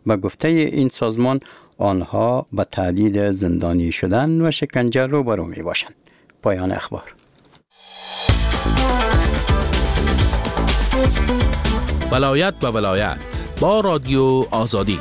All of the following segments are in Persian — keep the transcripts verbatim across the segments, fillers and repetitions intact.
به گفته این سازمان آنها به تهدید زندانی شدن و شکنجه روبرو می باشند. پایان اخبار. ولایت به ولایت با رادیو آزادی.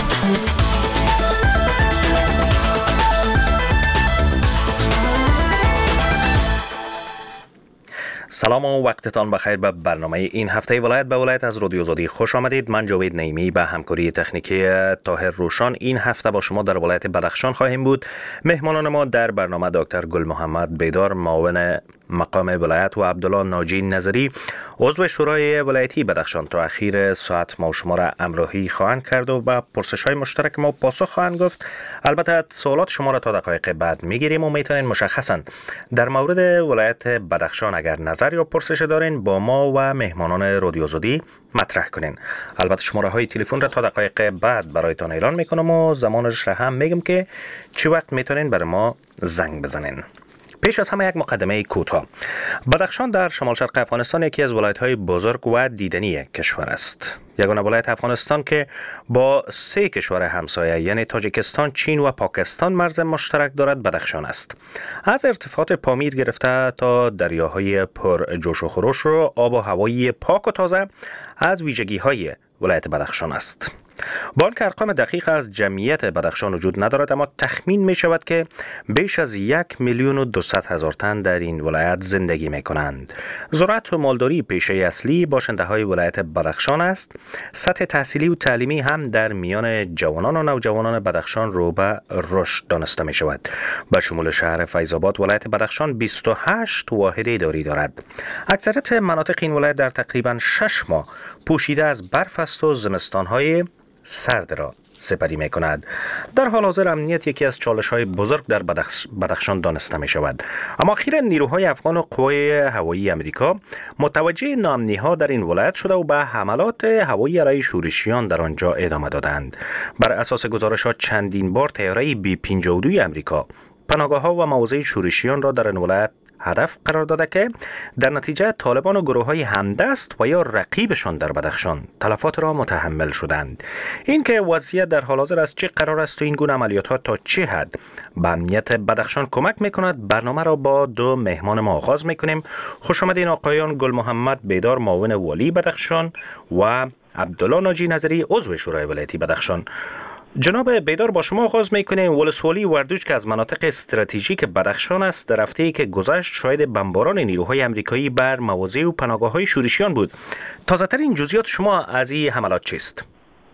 سلام و وقتتان بخیر به برنامه این هفته ولایت به ولایت از رادیو آزادی خوش آمدید. من جاوید نعیمی به همکاری تکنیکی طاهر روشان این هفته با شما در ولایت بدخشان خواهیم بود. مهمانان ما در برنامه دکتر گل محمد بیدار معاون مقام ولایت و عبدالله ناجی نظری عضو شورای ولایتی بدخشان تا اخیر ساعت ما و شما را همراهی خواهند کرد و به پرسش‌های مشترک ما پاسخ خواهند گفت. البته سوالات شما را تا دقایق بعد میگیریم و میتونین مشخصا در مورد ولایت بدخشان اگر نظر یا پرسش دارین با ما و مهمانان رادیو آزادی مطرح کنین. البته شماره های تلفن را تا دقایق بعد برایتان اعلان میکنم و زمانش را هم میگم که چه وقت میتونین بر ما زنگ بزنین. پیش از همه یک مقدمه کوتاه. بدخشان در شمال شرق افغانستان یکی از ولایت‌های بزرگ و دیدنی کشور است. یگانه ولایت افغانستان که با سه کشور همسایه یعنی تاجیکستان، چین و پاکستان مرز مشترک دارد بدخشان است. از ارتفاعات پامیر گرفته تا دریاهای پر جوش و خروش و آب و هوایی پاک و تازه از ویژگی‌های ولایت بدخشان است. با آنکه ارقام دقیق از جمعیت بدخشان وجود ندارد، اما تخمین می شود که بیش از یک میلیون و دویست هزار تن در این ولایت زندگی می کنند. زراعت و مالداری پیشه اصلی باشنده های ولایت بدخشان است. سطح تحصیلی و تعلیمی هم در میان جوانان و نوجوانان بدخشان رو به رشد دانسته می شود. به شمول شهر فیض‌آباد ولایت بدخشان بیست و هشت واحد اداری دارد. اکثریت مناطق این ولایت در تقریبا شش ماه پوشیده از برف است و زمستان‌های سرد را سپری می کند. در حال حاضر امنیت یکی از چالش های بزرگ در بدخش... بدخشان دانسته می شود. اما اخیراً نیروهای افغان و قوای هوایی امریکا متوجه ناامنی ها در این ولایت شده و به حملات هوایی علیه شورشیان در آنجا ادامه دادند. بر اساس گزارشات چندین بار طیاره بی پنجاه و دو امریکا پناهگاه ها و مواضع شورشیان را در این ولایت هدف قرار داده که در نتیجه طالبان و گروه های همدست و یا رقیبشان در بدخشان تلفات را متحمل شدند. این که وضعیت در حال حاضر از چه قرار است و این گونه عملیات ها تا چه حد به امنیت بدخشان کمک میکند، برنامه را با دو مهمان ما آغاز میکنیم. خوش آمدین آقایان گل محمد بیدار معاون والی بدخشان و عبدالله ناجی نظری عضو شورای ولایتی بدخشان. جناب بیدار با شما آغاز میکنیم. ولسوالی وردوج که از مناطق استراتژیک بدخشان است در هفته‌ای که گذشت شاهد بمباران نیروهای امریکایی بر مواضع و پناهگاه‌های شورشیان بود. تازه ترین جزئیات شما از این حملات چیست؟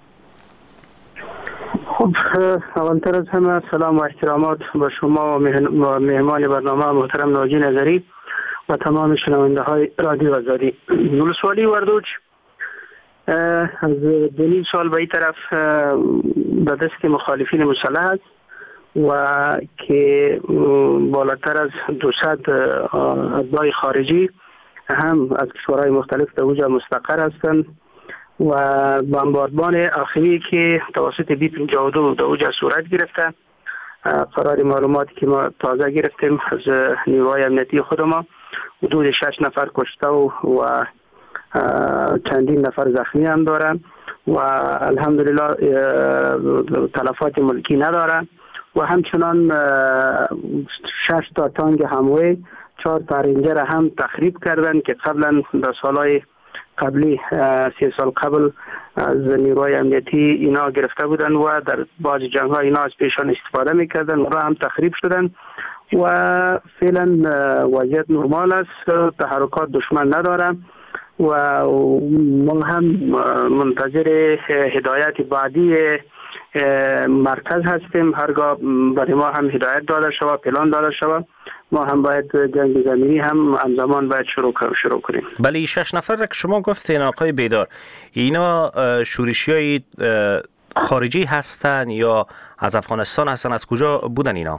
خب اولتر از همه سلام و احترامات با شما و مهمان برنامه محترم ناجی نظری و تمام شنونده های رادیو آزادی. ولسوالی وردوج از دو نیم سال به این طرف به دست مخالفین مسلح است و که بالاتر از دویست اتباع خارجی هم از کشورهای مختلف در اوجا مستقر هستند و بمباردمان آخری که توسط بی پنجاه و دو در اوجا صورت گرفته. قرار معلوماتی که ما تازه گرفتیم از نیروهای امنیتی خود ما حدود شش نفر کشته و, و چندین نفر زخمی هم دارن و الحمدلله تلفات ملکی ندارن و همچنان شش تا تانک هموی چهار تا رنجر هم تخریب کردن که قبلا در سالهای قبلی سی سال قبل از نیروهای امنیتی اینا گرفته بودن و در بعض جنگ ها اینا از پیشان استفاده میکردن و هم تخریب شدن و فعلا وضعیت نرمال است. تحرکات دشمن نداره و ما هم منتظر هدایت بعدی مرکز هستیم. هرگاه برای ما هم هدایت داده شود، پلان داده شود، ما هم باید جنگ زمینی هم همزمان باید شروع شروع کنیم. بله، شش نفر را که شما گفتین آقای بیدار، اینا شورشی های خارجی هستن یا از افغانستان هستن؟ از کجا بودن اینا؟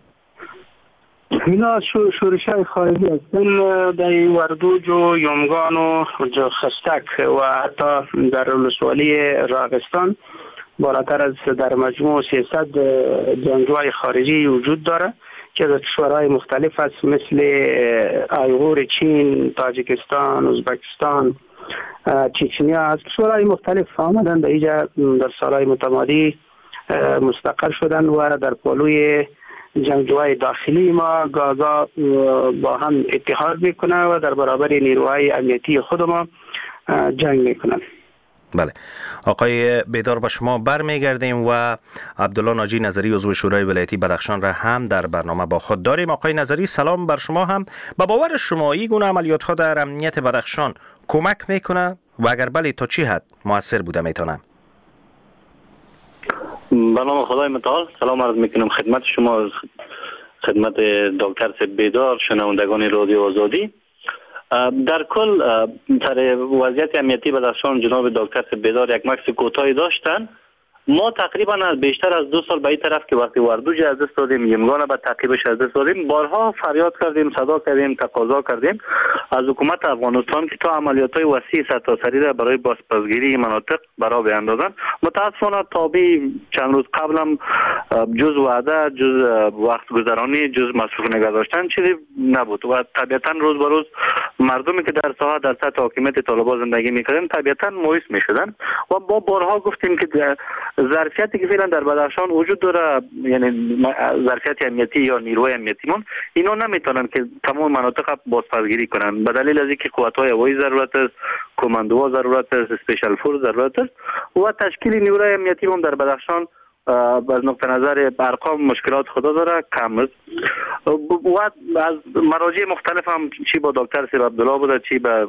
اینا شورش های خارجی هستن در وردوج و یومگان و خستک و حتی در ولسوالی راغستان بالاتر از در مجموع سیصد جنگجوی خارجی وجود داره که از کشورهای مختلف است مثل ایغور چین، تاجیکستان، ازبکستان، چچنیا از کشورهای مختلف آمدن به اینجا در سالهای متمادی مستقر شدن و در پالوی جنگجوهای داخلی ما گازا با هم اتحاد میکنه و در برابر نیروهای امنیتی خود ما جنگ میکنن. بله آقای بیدار، به شما برمیگردیم و عبدالله ناجی نظری عضو شورای ولایتی بدخشان را هم در برنامه با خود داریم. آقای نظری سلام بر شما هم. به باور شما این گونه عملیات ها در امنیت بدخشان کمک میکنه و اگر بله تا چی حد موثر بوده میتونه؟ به نام خدای متعال سلام عرض میکنم خدمت شما، خدمت دکتر سید بیدار، شنوندگان رادیو آزادی. در کل در وضعیت امنیتی بدخشان جناب دکتر سید بیدار یک مکس کوتاهی داشتن. ما تقریبا از بیشتر از دو سال به این طرف که وقتی وردوج از دست دادیم، یمگان به تعقیبش از دست دادیم، بارها فریاد کردیم، صدا کردیم، تقاضا کردیم از حکومت افغانستان که تا عملیات‌های وسیع سرتاسری را برای بازپسگیری مناطق برا بیاندازند. متاسفانه تا به چند روز قبلم جز وعده، جز وقت گذرانی، جز مصروف نگه داشتن چیزی نبود و طبیعتا روز به روز مردمی که در ساحه در سطح حاکمیت طالبان زندگی می‌کردند طبیعتا مایوس می‌شدند و با بارها گفتیم که ظرفیتی که فعلا در بدخشان وجود داره، یعنی ظرفیت امنیتی یا نیروی امنیتیمون، اینا نمیتونن که تمام مناطق بازپسگیری کنن به دلیل از اینکه قوت‌های هوایی ضرورت است، کماندوها ضرورت است، اسپیشال فورس ضرورت است و تشکیل نیروی امنیتیمون در بدخشان از نقطه نظر ارقام مشکلات خدا داره، کم است و از مراجع مختلف هم چی با دکتر سید عبدالله بوده، چی با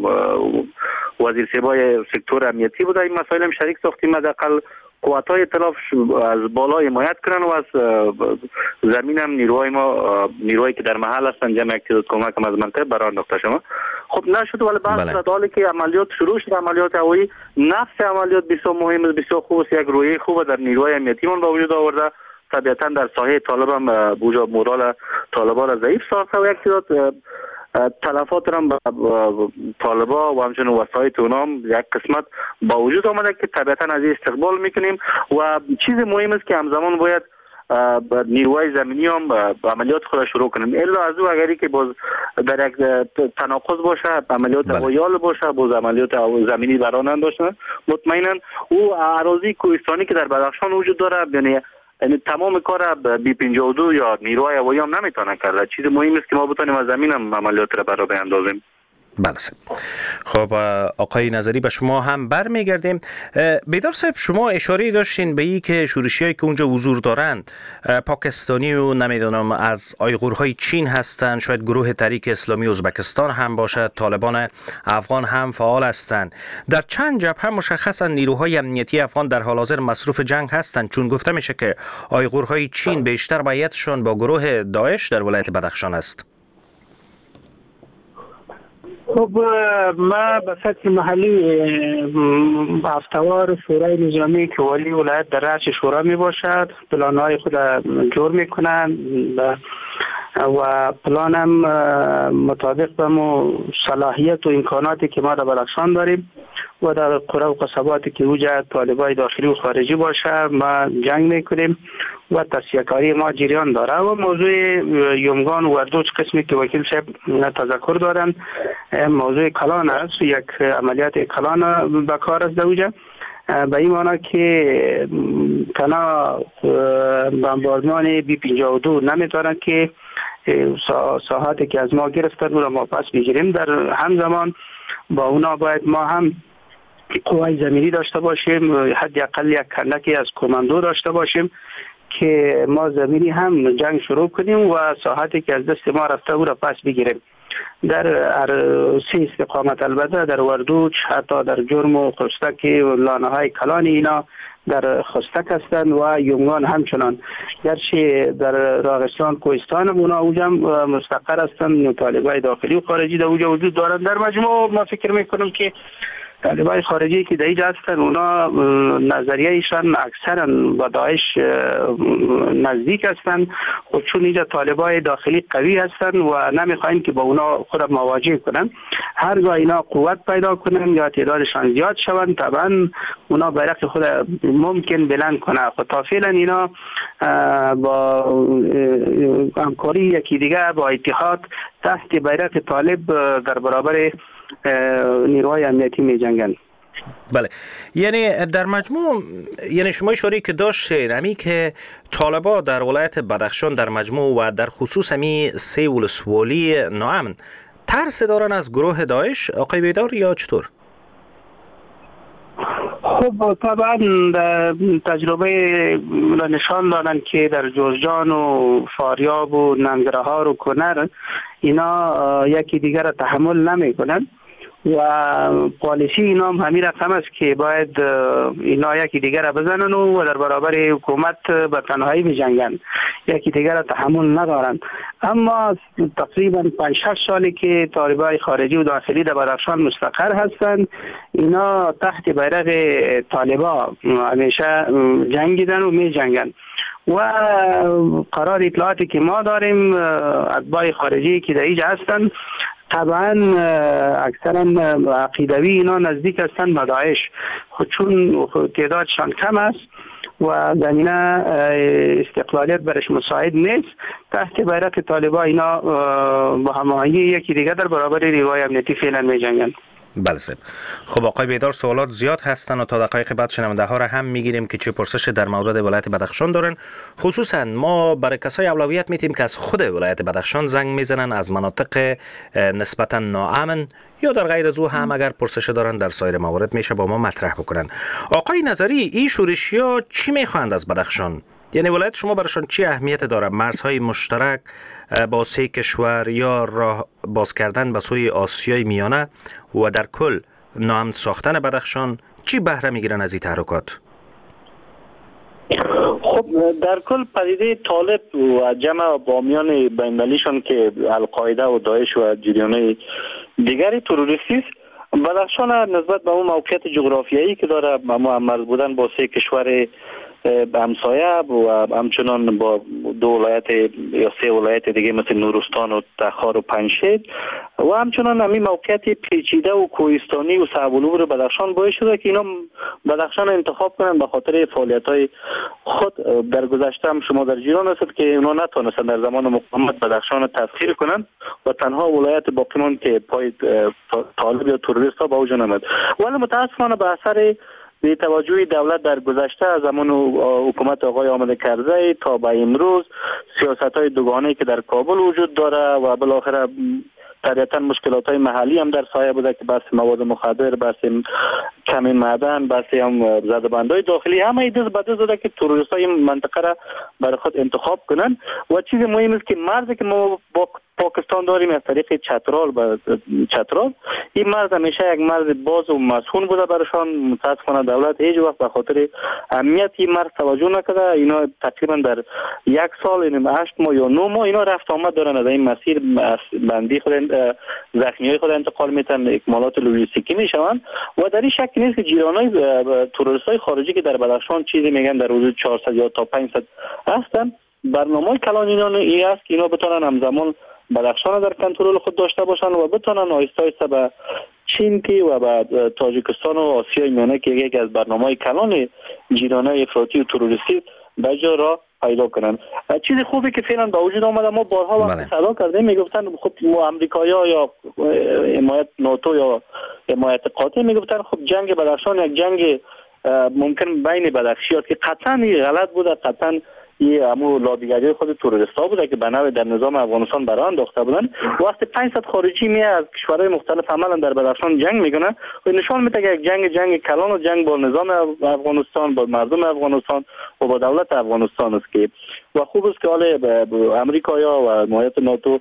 وزیر سیبای سکتور امنیتی بوده، این مسائل هم شریک ساختیم حداقل قوت‌های ائتلاف از بالا حمایت کنن و از زمین هم نیروهای ما، نیروهایی که در محل هستن، جمع یک تعداد کمک هم از منطقه برای انداخته شما. خب نشد ولی بحث در حالی که عملیات شروع شد، عملیات هوایی، نفس عملیات بسیار مهم است، بسیار خوب است، یک رویه خوب در نیروهای امنیتیمون با وجود آورده. طبیعتا در ساحه طالب هم بوجا مورال طالبان را ضعیف ساخته و یک تعداد تلفات هم طالبا و همچنین وسایط اونام یک قسمت با وجود آمده که طبیعتا از این استقبال میکنیم و چیز مهم است که همزمان باید نیروهای زمینی هم عملیات خود شروع کنیم. الا از او اگری که باز در یک تناقض باشه، عملیات هوایی باشه، باز عملیات زمینی برای نداشتن، مطمئنا او اراضی کوهستانی که در بدخشان وجود داره، یعنی یعنی تمام کار بی پنجاه و دو یا نیروهای هوایی هم نمیتونه کرده. چیز مهم است که ما بتونیم از زمین هم عملیات را برا بیاندازیم. بله. خب آقای نظری به شما هم برمیگردیم. بیدار صاحب، شما اشاره داشتین به این که شورشیایی که اونجا حضور دارند پاکستانی و نمیدونم از آیغورهای چین هستند، شاید گروه تحریک اسلامی ازبکستان هم باشد، طالبان افغان هم فعال هستند. در چند جبهه مشخصا نیروهای امنیتی افغان در حال حاضر مصروف جنگ هستند، چون گفته میشه که آیغورهای چین بیشتر بیعتشون با گروه داعش در ولایت بدخشان است. خب ما به سطح محلی هفتوار شورای نظامی که والی ولایت در رأس شورا می باشد، پلانهای خود جور می کنند و پلان هم مطابق به صلاحیت و امکاناتی که ما در بدخشان داریم و در قرى و قصباتی که اوجا طالبای داخلی و خارجی باشه ما جنگ میکنیم و تصفیه‌کاری ما جریان داره. و موضوع یمگان و وردوج قسمی که وکیل صاحب تذکر دارن، موضوع کلان است، یک عملیات کلان به کار است اوجا، به این معنی که تنها بمباردمان بی پنجاه و دو نمیتونن که ساحاتی که از ما گرفتن رو ما پس بگیریم. در همزمان با اونا باید ما هم قوای زمینی داشته باشیم، حداقل یک کندکی از کماندو داشته باشیم که ما زمینی هم جنگ شروع کنیم و ساحاتی که از دست ما رفته او را پس بگیریم. در سه استقامت البته در وردوج، حتی در جرم و خستک و لانه های کلان اینا در خستک هستند و یونگان همچنان، گرچه در راغستان کوهستان اونا اوجا مستقر هستند، طالبای داخلی و خارجی در اوجا وجود دارند. در مجموع ما فکر میکنم که طالبای خارجی که در اینجا هستند اونا نظریه ایشان اکثرا با داعش نزدیک هستند و چون اینجا طالبای داخلی قوی هستند و نمیخواین که با اونا خود مواجه کنن، هرگاه اینا قوت پیدا کنن یا تعدادشان زیاد شوند طبعا اونا بیرق خود ممکن بلند کنه. خب فعلا اینا با همکاری یکی دیگه با اتحاد تحت بیرق طالب در برابر نیروهای امنیتی می جنگند. بله، یعنی در مجموع، یعنی شما اشاره که داشتین امی که طالبا در ولایت بدخشان در مجموع و در خصوص امی سه ولسوالی ناامن ترس دارن از گروه داعش آقای بیدار یا چطور؟ خب طبعا تجربه نشان دادن که در جوزجان و فاریاب و ننگرهار و کنر اینا یکی دیگر را تحمل نمی کنند و پالیسی اینا هم همین رقم است که باید اینا یکی دیگر را بزنن و در برابر حکومت به تنهایی می جنگن، یکی دیگر را تحمل ندارن. اما تقریبا پنج شش سالی که طالبای خارجی و داخلی در بدخشان مستقر هستند، اینا تحت بیرق طالبا همیشه جنگیدن و می جنگن و قرار اطلاعاتی که ما داریم اتباع خارجی که در اینجا هستند طبعا اکثرا عقیدوی اینا نزدیک هستند به داعش، خود چون تعدادشان کم است و زمینه استقلالیت برش مساعد نیست، تحت بیرق طالبان اینا با هماهنگی یکی دیگر در برابر نیروهای امنیتی فعلا می جنگند. بله صاحب. خب آقای بیدار، سوالات زیاد هستن و تا دقایق بعد شنونده ها را هم میگیریم که چه پرسش در مورد ولایت بدخشان دارن. خصوصا ما برای کسای اولویت میتیم که از خود ولایت بدخشان زنگ میزنن، از مناطق نسبتا ناامن یا در غیر از او هم اگر پرسش دارن در سایر موارد میشه با ما مطرح بکنن. آقای نظری، این شورشیا چی میخواند از بدخشان؟ یعنی ولایت شما براشون چی اهمیت داره؟ مرزهای مشترک با سه کشور یا راه باز کردن به سوی آسیای میانه و در کل ناامن ساختن بدخشان چی بهره میگیرن از این تحرکات؟ خب در کل پدیده طالب و جمع بامیان بین‌المللیشان که القاعده و داعش و جریان‌های دیگری تروریستی است، بدخشان نسبت به اون موقعیت جغرافیایی که داره، مرز بودن با سه کشور همسایه و همچنان با دو ولایت یا سه ولایت دیگه مثل نورستان و تخار و پنجشیر و همچنان همین موقعیت پیچیده و کوهستانی و صعب العبور بدخشان باعث شده که اینا بدخشان انتخاب کنن به خاطر فعالیت‌های خود. در گذشته هم شما در جریان هستید که اونا نتونستن در زمان مقاومت بدخشان تسخیر کنن و تنها ولایت باقی ماند که پای طالب یا تروریست‌ها به اوج آمد. ولی متاسفانه به اثر به توجه دولت در گذشته از زمان حکومت آقای حامد کرزی تا به امروز سیاست‌های دوگانه‌ای که در کابل وجود داره و بالاخره طبیعتا مشکلات‌های محلی هم در سایه بوده که بحث مواد مخدر، بحث کم معدن، بحث هم زده‌بندی‌های داخلی، همه دست به دست داده که تروریست‌های منطقه را برای خود انتخاب کنن. و چیز مهم است که مرزی که ما با پاکستان داریم از طریق چترال و چترال، این مرز همیشه یک مرز باز و مسئول بوده برایشان. متاسفانه دولت هیچ وقت به خاطر امنیت این مرز توجه نکرده. اینا تقریبا در یک سال، یعنی هشت ماه یا نه ماه اینا رفت آمد دارن از این مسیر بندی خود زخمیای خود انتقال میتن، اکمالات لوجستیکی میشوند و در این شک نیست که جیرانای تروریستای خارجی که در بدخشان چیزی میگن در حدود چهارصد یا تا پانصد هستن. برنامه کلان اینا این است که اینا بتونن همزمان بدخشان در کنترل خود داشته باشن و بتونن آهسته آهسته به چین کی و به تاجیکستان و آسیای میانه که یکی از برنامه‌های کلان جیرانای افراطی و تروریستی به جا را پیدا کنن. چیز خوبی که فعلا به وجود آمده، ما بارها وقت صدا کردیم میگفتن خب آمریکایی‌ها یا حمایت ناتو یا حمایت قاطع میگفتن خب جنگ بدخشان یک جنگ ممکن بین بدخشیات که قطعا غلط بوده، قطعا یه امو لابیگری خود تروریستا بوده که به نوع در نظام افغانستان برای انداخته بودن. وقتی پانصد خارجی می از کشورهای مختلف عملا در بدخشان جنگ میکنن و نشان میده که یک جنگ جنگ کلان و جنگ با نظام افغانستان، با مردم افغانستان و با دولت افغانستان است که و خوب است که حالا امریکایا و حمایت ناتو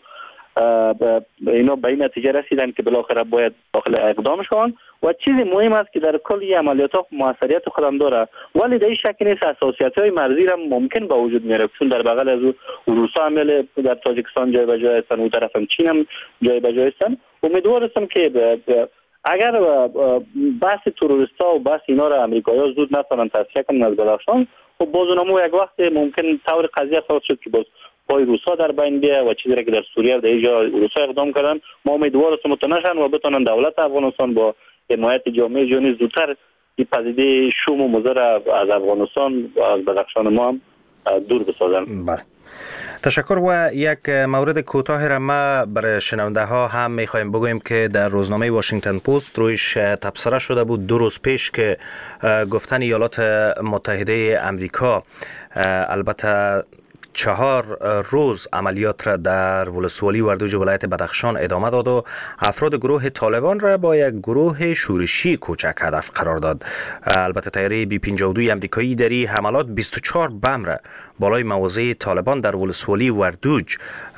اینا به این نتیجه رسیدن که بالاخره باید داخل اقدام شوند و چیز مهم است که در کل عملیات ها موثریت خودم داره، ولی در این شک نیست اساسیت های مرزی هم ممکن به وجود میاره، چون در بغل از روسا عمل در تاجیکستان جای به جای هستن و طرف هم چین هم جای به جای هستن. امیدوار هستم که اگر بحث تروریستا و بحث اینا را امریکایی‌ها زود نتونن تصفیه کنن از بدخشان، خب باز اونم یک وقت ممکن طور قضیه خواهد شد که باز پای روسا در بین بیه و چیزی که در سوریه در اینجا روسا اقدام کردن. ما امیدوار هستیم متنشن و بتونن دولت افغانستان با حمایت جامعه جهانی زودتر این پدیده شوم و مضر از افغانستان و از بدخشان ما هم دور بسازن. بله. تشکر. و یک مورد کوتاه را ما برای شنونده ها هم میخوایم بگویم که در روزنامه واشنگتن پست رویش تبصره شده بود دو روز پیش که گفتن ایالات متحده امریکا البته چهار روز عملیات را در ولسوالی وردوج ولایت بدخشان ادامه داد و افراد گروه طالبان را با یک گروه شورشی کوچک هدف قرار داد. البته طیاره بی پنجاه و دو امریکایی در این حملات بیست و چهار بم را بالای مواضع طالبان در ولسوالی وردوج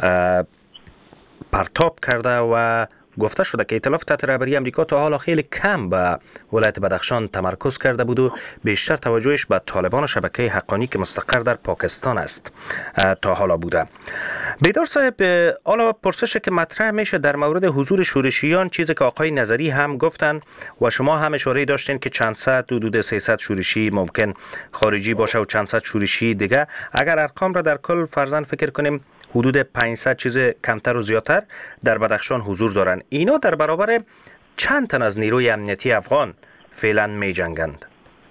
پرتاب کرده و گفته شده که ائتلاف تحت رهبری امریکا تا حالا خیلی کم به ولایت بدخشان تمرکز کرده بود و بیشتر توجهش به طالبان و شبکه حقانی که مستقر در پاکستان است تا حالا بوده. بیدار صاحب، حالا پرسش که مطرح میشه در مورد حضور شورشیان، چیزی که آقای نظری هم گفتن و شما هم اشاره داشتین که چند صد حدود سیصد شورشی ممکن خارجی باشه و چند صد شورشی دیگه، اگر ارقام را در کل فرضاً فکر کنیم حدود پانصد چیز کمتر و زیادتر در بدخشان حضور دارن، اینا در برابر چند تن از نیروی امنیتی افغان فعلا می جنگند؟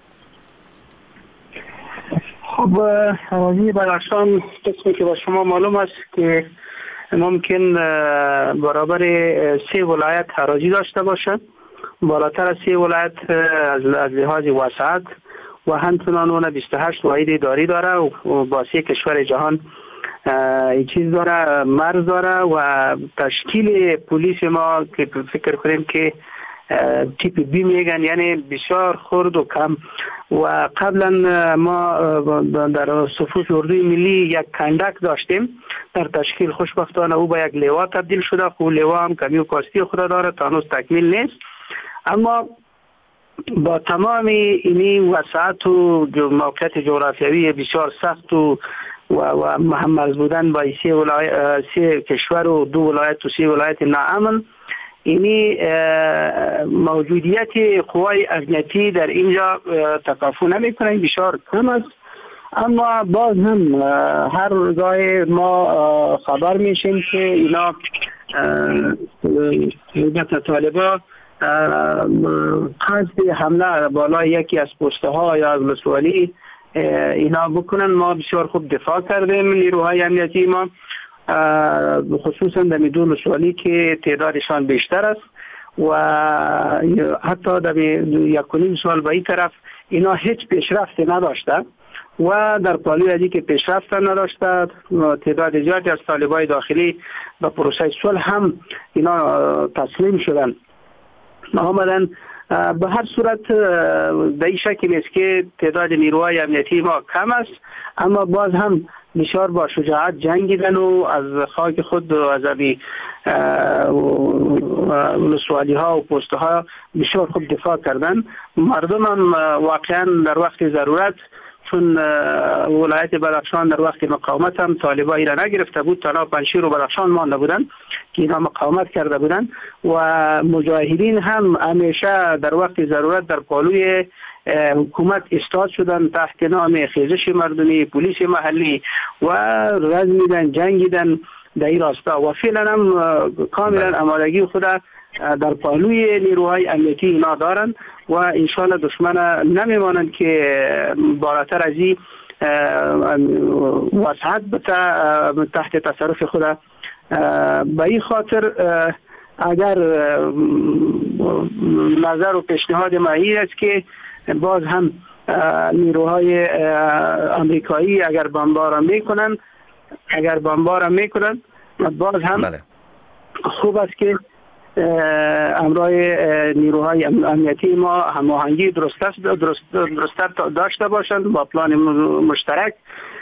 خب اراضی بدخشان قسمی که با شما معلوم است که ممکن برابر سه ولایت اراضی داشته باشد، بالاتر از سه ولایت از لحاظ وسعت و همچنان اون بیست و هشت واحد اداری داره و با سه کشور جهان این چیز داره، مرز داره و تشکیل پلیس ما که فکر کنیم که تیپ بی میگن، یعنی بسیار خرد و کم. و قبلا ما در صفوف اردوی ملی یک کندک داشتیم در تشکیل، خوشبختانه او به یک لوا تبدیل شده، خب لوا هم کمی و کاستی خود داره، تا هنوز تکمیل نیست. اما با تمام اینی وسعت و موقعیت جغرافیایی بسیار سخت و و و محمل بودن با سه ولایت، سه کشور و دو ولایت و سه ولایت ناامن، اینی موجودیت قوای امنیتی در اینجا تکافو نمیکنه، بسیار کم است. اما باز هم هر گاه ما خبر میشیم که اینا حکومت طالبان قصد حمله بالای یکی از پسته ها یا از ولسوالی اینا بکنن. ما بسیار خوب دفاع کردیم، نیروهای امنیتی ما، خصوصا در دو ولسوالی که تعدادشان بیشتر است و حتی در یک و نیم سال به این طرف اینا هیچ پیشرفتی نداشته و در پالوی ازی که پیشرفت نداشته، تعداد زیادی از طالبای داخلی به پروسه صلح هم اینا تسلیم شدن آمدن. به هر صورت به این شکل است که تعداد نیروهای امنیتی ما کم است، اما باز هم بسیار با شجاعت جنگیدن و از خاک خود و از ابی ولسوالی ها و پسته ها بسیار خوب دفاع کردن. مردم هم واقعا در وقت ضرورت، چون ولایت بدخشان در وقت مقاومت هم طالبان ایران نگرفته بود، تنها پنجشیر و بدخشان مانده بودن که اینا مقاومت کرده بودن و مجاهدین هم همیشه در وقت ضرورت در پالوی حکومت استاد شدن تحت نام خیزش مردمی، پلیس محلی و رزمیدن، جنگیدن در این راستا و فعلا هم کاملا آمادگی خود در پالوی نیروهای امنیتی اینا دارن و انشاءالله دشمن نمیمانند که بالاتر از این وسعت تحت تصرف خود. به این خاطر اگر نظر و پیشنهاد ما این است که باز هم نیروهای امریکایی اگر بمبار میکنن اگر بمبار میکنن باز هم بله. خوب است که امرای نیروهای امنیتی ما هماهنگی درست درست درست داشته باشند با پلان مشترک،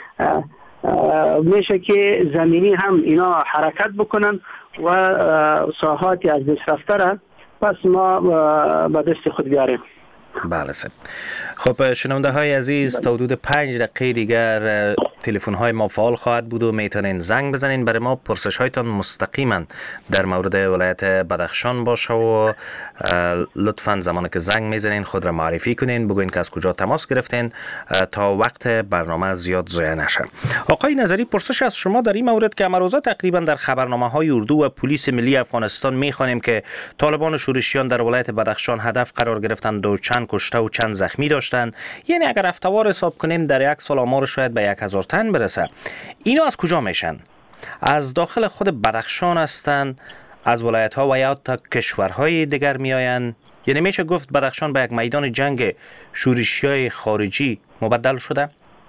میشه که زمینی هم اینا حرکت بکنن و ساحاتی از دست رفته را پس ما به دست خود بیاریم. بله سه. خب شنونده های عزیز، تا حدود پنج دقیقه دیگر تلفن های ما فعال خواهد بود و میتونین زنگ بزنین برای ما، پرسش هایتان مستقیما در مورد ولایت بدخشان باشه و لطفا زمانی که زنگ میزنین خود را معرفی کنین، بگوین که از کجا تماس گرفتین تا وقت برنامه زیاد ضایع نشه. آقای نظری، پرسش از شما در این مورد که امروزه تقریبا در خبرنامه های اردو و پلیس ملی افغانستان میخوانیم که طالبان و شورشیان در ولایت بدخشان هدف قرار گرفتند و چند کشته و چند زخمی داشتند، یعنی اگر افتوار حساب کنیم در یک سال آمار شاید به یک هزار ساختن برسه. اینا از کجا میشن؟ از داخل خود بدخشان هستند، از ولایت ها و یا تا کشورهای دیگر می آیند؟ یعنی میشه گفت بدخشان به یک میدان جنگ شورشی های خارجی مبدل شده؟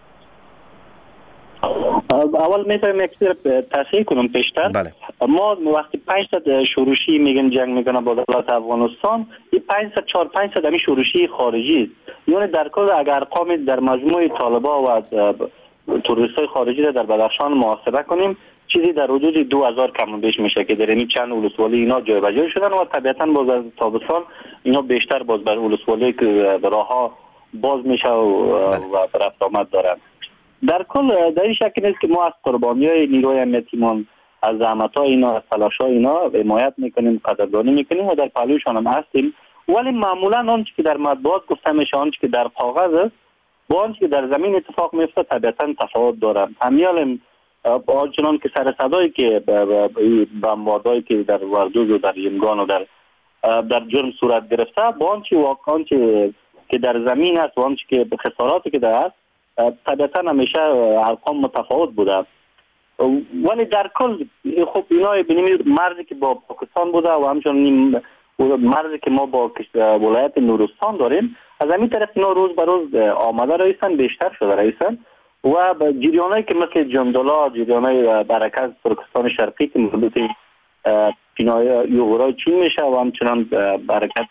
اول میتونم یک چیز تصحیح کنم پیشتر. بله. ما وقتی پانصد شورشی میگن جنگ میکنه با دولت افغانستان، این پانصد چهار پانصد همین شورشی خارجی است. یعنی در کل اگر ارقام در مجموع طالبا و تروریستای خارجی را در بدخشان محاسبه کنیم، چیزی در حدود دو هزار کم و بیش میشه که در این چند ولسوالی اینا جایبجای شدن و طبیعتا باز از تابستان اینا بیشتر باز بر ولسوالی که راهها باز میشه و رفت آمد دارن. در کل در این شکل نیست که ما از قربانیای نیروی امنیتیمان، از زحمت‌های اینا، از تلاش‌های اینا حمایت میکنیم، قدردانی میکنیم و در پهلوشان هم هستیم، ولی معمولا آنچه که در مطبوعات گفته میشه، آنچه که در کاغذ است با آنچه که در زمین اتفاق میفته طبیعتا تفاوت داره. همیال آنچنان که سر صدایی که بمباردهایی که در وردوز و در یمگان و در در جرم صورت گرفته با آنچه واقعا که در زمین است و آنچه که خساراتی که در است طبیعتا همیشه ارقام متفاوت بوده. ولی در کل خب اینا ببینیم مرزی که با پاکستان بوده و همچنین مرزی که ما با ولایت نورستان داریم، از همین طرف اینا روز به روز آمده رایستن، بیشتر شده رایستن و جریانایی که مثل جندولا، جریانای برکت ترکستان شرقی که مربوط پینای یوغورای چین میشه و همچنان برکت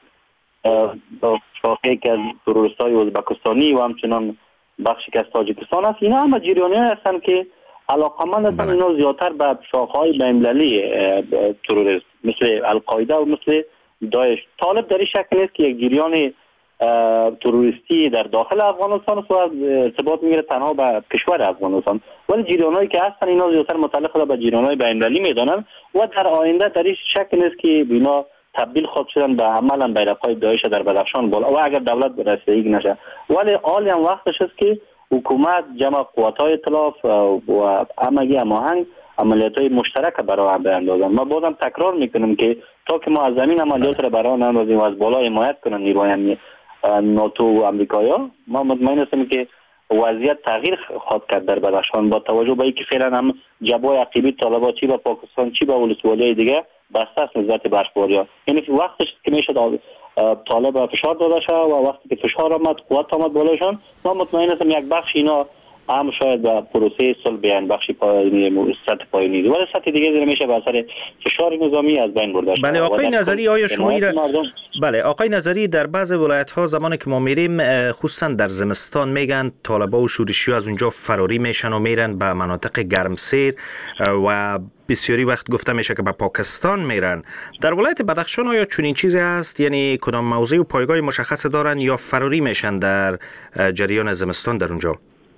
شاخه که از تروریستای ازبکستانی و همچنان بخشی که از تاجیکستان است، اینا هم جریانایی هستن که علاقمند هستن اینا زیادتر به شاخه‌های بین‌المللی تروریسم مثل القاعده و مثل داعش. طالب در این شکل نیست که یک جریان تروریستی در داخل افغانستان است و ارتباط میگیره تنها به کشور افغانستان، ولی جریانایی که هستن اینا زیادتر متعلق به جریان‌های بین‌المللی میدانن و در آینده در این شکل نیست که اینا تبدیل خود شدن به عملا بیرق‌های داعش در بدخشان بالا و اگر دولت رسیدگی نشه. ولی حالی هم وقتش است که حکومت جمع قوت‌های ائتلاف و همگی هماهنگ عملیات‌های مشترک برای هم بیندازن. ما بازم تکرار میکنیم که تا که ما از زمین عملیات را برای نندازیم و از بالا حمایت کنن نیروهای ناتو و آمریکایا، ما مطمئن هستیم که وضعیت تغییر خواهد کرد در بدخشان با توجه به اینکه فعلا هم جبهه عقیبی طالبان چی با پاکستان چی با ولسوالی دیگه بسته است نسبت به اشباریا. یعنی وقتش که میشه طالب فشار داده شد و وقتی که فشار آمد قوت آمد بالاشان، ما مطمئن هستیم یک بخش اینا هم شاید به پروسه صلح بیان بخشی پایینی سطح پایینی ولی سطح دیگه زیر میشه به اثر فشار نظامی از بین برده شد. بله آقای نظری، آیا شما را بله آقای نظری در بعض ولایت ها زمانی که ما میریم خصوصا در زمستان میگن طالبا و شورشی از اونجا فراری میشن و میرن به مناطق گرمسیر و بسیاری وقت گفته میشه که به پاکستان میرن. در ولایت بدخشان آیا چنین چیزی هست؟ یعنی کدام موضع و پایگاه مشخص دارن یا فراری میشن در جریان زمستان در اونجا؟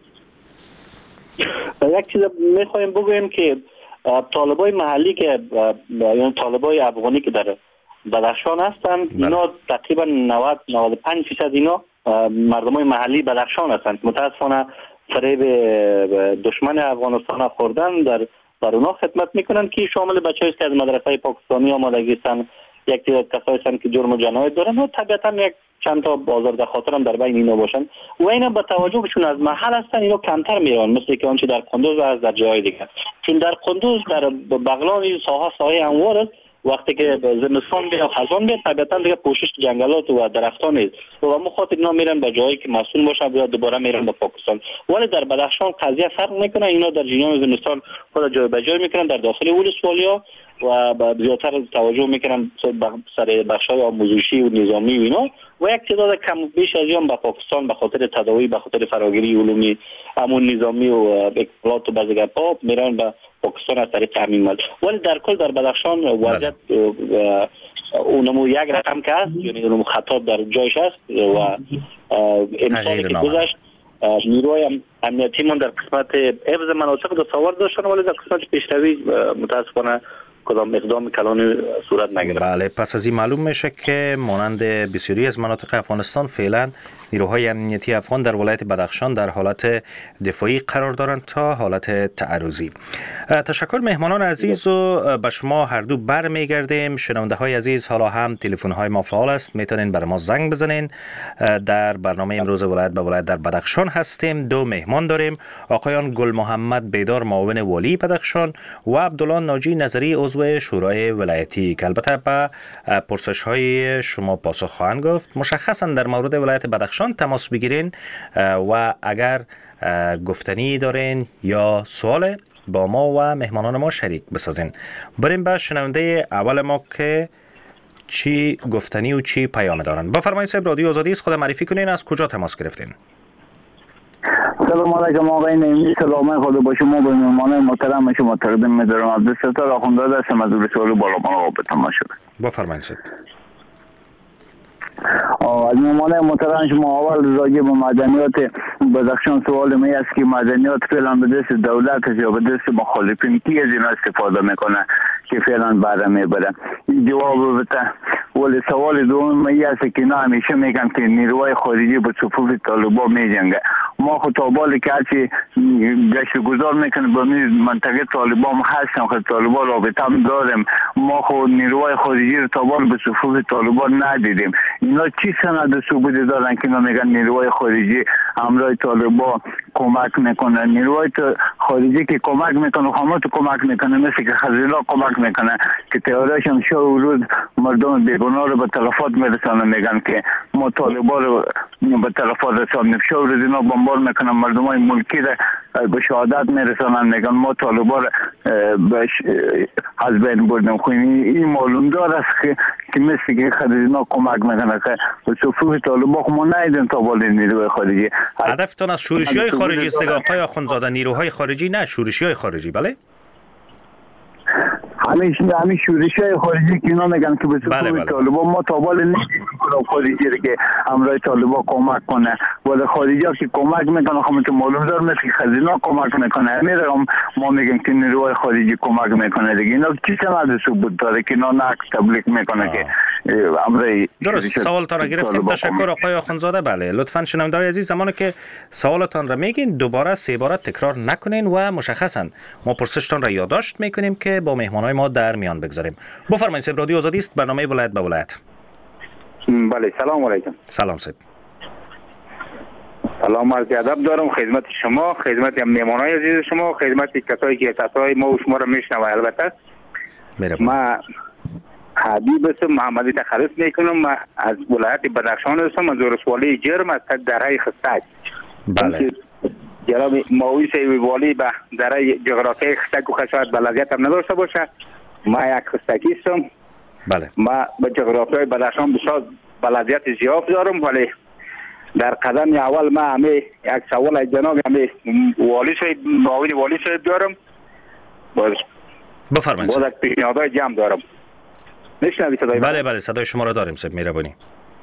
یک چیز میخوایم بگویم که طالبای محلی که یعنی طالبای افغانی که در بدخشان هستن اینا تقریبا نود نود و پنج درصد اینا مردمای محلی بدخشان هستند. متاسفانه فریب دشمن افغانستان خوردن در بر اونا خدمت میکنن که شامل بچه‌ای که از مدرسه پاکستانی آمادگی هستند، یک تعداد کسایی هستند که جرم و جنایت دارن و طبیعتا یک چند تا بازار خاطر هم در بین اینا باشن و اینا با توجه بهشون از محل هستن اینا کمتر میرن مثل که آنچه در قندوز و از در جای دیگه. چون در قندوز در بغلان این ساحه ساحه انوار است، وقتی که زمستان بیاد خزان بیاد طبیعتا دیگه پوشش جنگلات و درختان نیست و ما خاطر اینا میرن به جایی که مسئول باشن یا دوباره میرن به پاکستان. ولی در بدخشان قضیه فرق میکنه، اینا در جریان زمستان خود جای به جای میکنن در داخل ولسوالیا و زیادتر توجه میکنن سر بخشای آموزشی و نظامی و اینا و یک تعداد کم بیش از ایام به پاکستان به خاطر تداوی به خاطر فراگیری علومی امون نظامی و اطلاعات و بعضی پاپ میرن به پاکستان از طریق همین مل. ولی در کل در بدخشان وضعیت اونمو یک رقم که هست، یعنی اونمو خطاب در جایش هست و امسالی که گذشت نیروهای امنیتی من در قسمت حفظ مناطق دستاورد داشتن ولی در قسمت پیشروی متاسفانه کدام اقدام کلانی صورت نگرفت. بله، پس از این معلوم میشه که مانند بسیاری از مناطق افغانستان فعلا نیروهای امنیتی افغان در ولایت بدخشان در حالت دفاعی قرار دارند تا حالت تعرضی. تشکر مهمانان عزیز و به شما هر دو برمیگردیم. شنونده های عزیز، حالا هم تلفن های ما فعال است، میتونین بر ما زنگ بزنین. در برنامه امروز ولایت به ولایت در بدخشان هستیم. دو مهمان داریم، آقایان گل محمد بیدار معاون والی بدخشان و عبدالله ناجی نظری عضو شورای ولایتی که البته به پرسش های شما پاسخ خواهند گفت. مشخصا در مورد ولایت بدخشان تماس بگیرین و اگر گفتنی دارین یا سوال با ما و مهمانان ما شریک بسازین. بریم به شنونده اول ما که چی گفتنی و چی پیام دارن. بفرمایید صاحب، رادیو آزادی است، خود معرفی کنین، از کجا تماس گرفتین؟ سلام علیکم آقای نعیمی، سلام خدا با شما به مهمان محترم شما تقدیم می‌دارم. عبدالستار آخوندزاده هستم از رسول بالامان آب تماس شده. بفرمایید صاحب. از مهمان محترم شما اول راجع به معدنیات بدخشان سوال می است که معدنیات فعلا به دست دولت است یا به دست مخالفین؟ کی از اینا استفاده میکنه که فعلا بهره میبره؟ این جواب بده. ولی سوال دوم می است که نه، همیشه میگن که نیروهای خارجی به صفوف طالبان میجنگه. ما خود تابالی که هرچی گشت گذار میکنه به منطقه طالبان هستم، خود طالبان رابطه هم داریم. ما خود نیروهای خارجی رو تابال به صفوف طالبان ندیدیم. اینا چی سند ثبوتی دارن که اینا میگن نیروهای خارجی همراه طالبان کمک میکنه؟ نیروهای خارجی که کمک میکنه خامات کمک میکنه، مثل که خزیلا کمک میکنه که تئوریش هم شب و روز مردم بیگناه رو به تلفات میرسانه، میگن که ما طالبان رو به تلفات رسانیم. شب و روز اینا بمبار میکنن مردم های ملکی رو به شهادت میرسانن، میگن ما طالبان رو از بین بردیم. خو این معلوم دار است که که مثل که خزیلا کمک میکنه که به صفوف طالبان ما ندیدیم تا بالا نیروهای خارجی. هدفتان از شورشی های خارجی است آقای آخوندزاده؟ نیروهای خارجی نه، شورشی های خارجی. بله همیشه همین شورشی های خارجی که اینا میگن که به صفوف بله بله. طالبان ما تا بالا نیستیم خارجی رو که همراه طالبان کمک کنه. ولی خارجی ها که کمک میکنه خب معلوم دار مثل خزینا کمک میکنه. میره ما میگن که نیروهای خارجی کمک میکنه دیگه. اینا چی سند ثبوت داره که اینا نقد تبلیغ میکنه که امر درست؟ سوالتان را گرفتیم. تشکر آقای آخوندزاده. بله لطفاً شنونده‌های عزیز، زمانی که سوالتان را میگین دوباره سه بار تکرار نکنین و مشخصاً ما پرسشتان را یادداشت میکنیم که با مهمانای ما در میان بگذاریم. بفرمایید صاحب، رادیو آزادی است، برنامه ولایت به ولایت. بله سلام علیکم. سلام صاحب. سلام عرض ادب دارم خدمت شما، خدمت مهمانای عزیز شما، خدمت کسایی که صدای ما و شما را میشنوه. البته ما حبیب هستم، محمدی تخلص میکنم. ما از ولایت بدخشان هستم، از ولسوالی جرم، از درهای خستک. بله جناب ماوی صاحب والی به درهای جغرافیای خستک و شاید بلدیت هم نداشته باشه. ما یک خستکی هستم. بله ما به جغرافیای بدخشان بسیار بلدیت زیاد دارم، ولی در قدم اول ما همه یک سوال از جناب همه والی صاحب معاون والی صاحب دارم. باز بفرمایید. باز یک پیشنهادهای جمع دارم. میشنوید صدای من؟ بله بله صدای شما را داریم صاحب، مهربانی.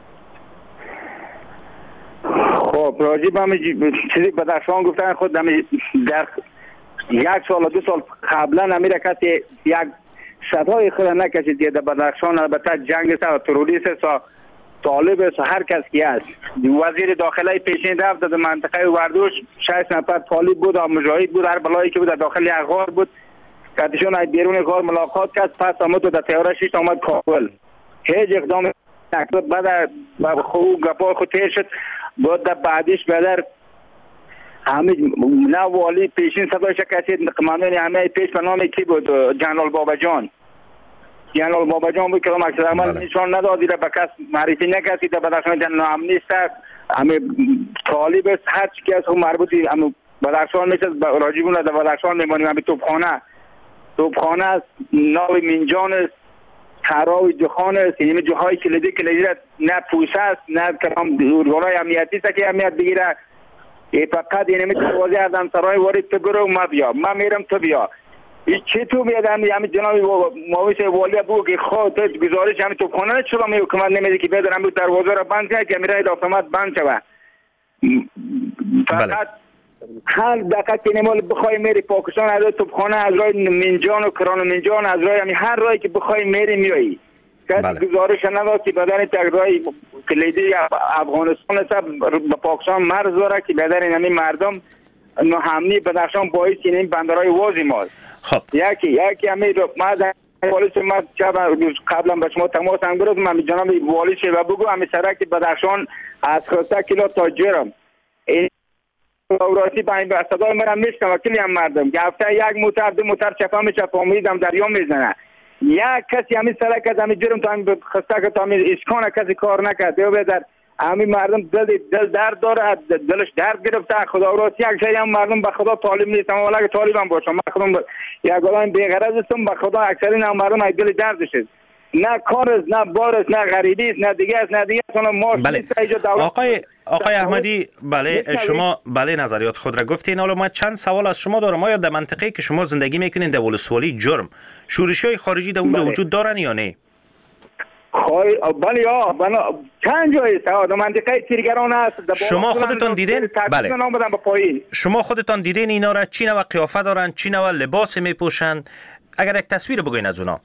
خب راجع به همین چیزی بدخشان گفتن، خود همین در یک سال دو سال قبلا همین کسی یک صدای خود نکشید که در بدخشان البته جنگ است و تروریست است، طالب است، هر کس کی است. وزیر داخله پیشین رفت در منطقه وردوش شصت نفر طالب بود و مجاهد بود، هر بلایی که بود در داخل یک غار بود، کاتشون از بیرون غار ملاقات کرد، پس آمد و در تهران شیش آمد کابل. هیچ اقدام نکرد. بعد خوب گپا خود تیر شد. بعد در بعدش بدر همه نه والی پیشین صدایش کسی قمانون همه پیش به نام کی بود؟ جنرال بابجان. جنرال بابجان بود که مقصد عمل نشان نداد، را به کس معرفی نکرد که در بدخشان نام نیست. همه طالب است، هر چی که از مربوطی همه بدخشان میشه راجبون در بدخشان میمانیم. همه توپخانه توپخانه است، ناو منجان است، خراوی جخان است. این جاهای کلیدی کلیدی نه پوسه است نه کلام ارگانهای امنیتی است که امنیت بگیره. ای فقط این میتوازی از همسرای وارد تو برو ما بیا، ما میرم تو بیا. این چی تو بیاد همین جناب معاون والی بگو که خود گزارش همین توپخانه چرا می حکومت نمیده که بیاد همین دروازه را بند کنه که میره اتومات بند شوه. فقط هر دقیقه که نمال بخوای میری پاکستان از توپخانه از راه منجان و کران و منجان از راه همین هر راهی که بخوای میری میایی. کسی بله. گزارش نداد که بدن تک راه کلیدی افغانستان است به پاکستان مرز داره که بدن همین مردم ناامنی بدخشان باعث این بندرهای وازی ماست. خب یکی یکی همین ما والیس ما قبلا به شما تماس هم گرفتم من جناب والیس و بگو همین سرک بدخشان از خسته کیلو تا جرم این راتی با این به صدای من میشنم کلی هم مردم که هفته یک موتر دو موتر چپا میشه فامیدم دریا میزنه یک کسی همین سرک از همین جرم تا همین خسته که تا همین اسکان کسی کار نکرده و در همین مردم دل دل درد داره دلش درد گرفته خدا راست یک شای هم مردم به خدا طالب نیستم ولی اگه طالبم باشم من خودم یک آدم بی‌غرض هستم به خدا اکثرین هم مردم ای دل دردش نه کار نه بار نه غریبی نه دیگه است نه دیگه است ما بله. آقای آقای احمدی بله شما بله نظریات خود را گفتین. حالا ما چند سوال از شما دارم. آیا در منطقه که شما زندگی میکنین در ولسوالی جرم شورش‌های خارجی در اونجا وجود دارن یا نه؟ خواهی بله یا بنا چند جایی سواد منطقه تیرگران است. شما خودتان دیدین؟ بله شما خودتان دیدین اینا را چی نوع قیافه دارن چی نوع لباس میپوشن؟ اگر یک تصویر بگوین از اونا.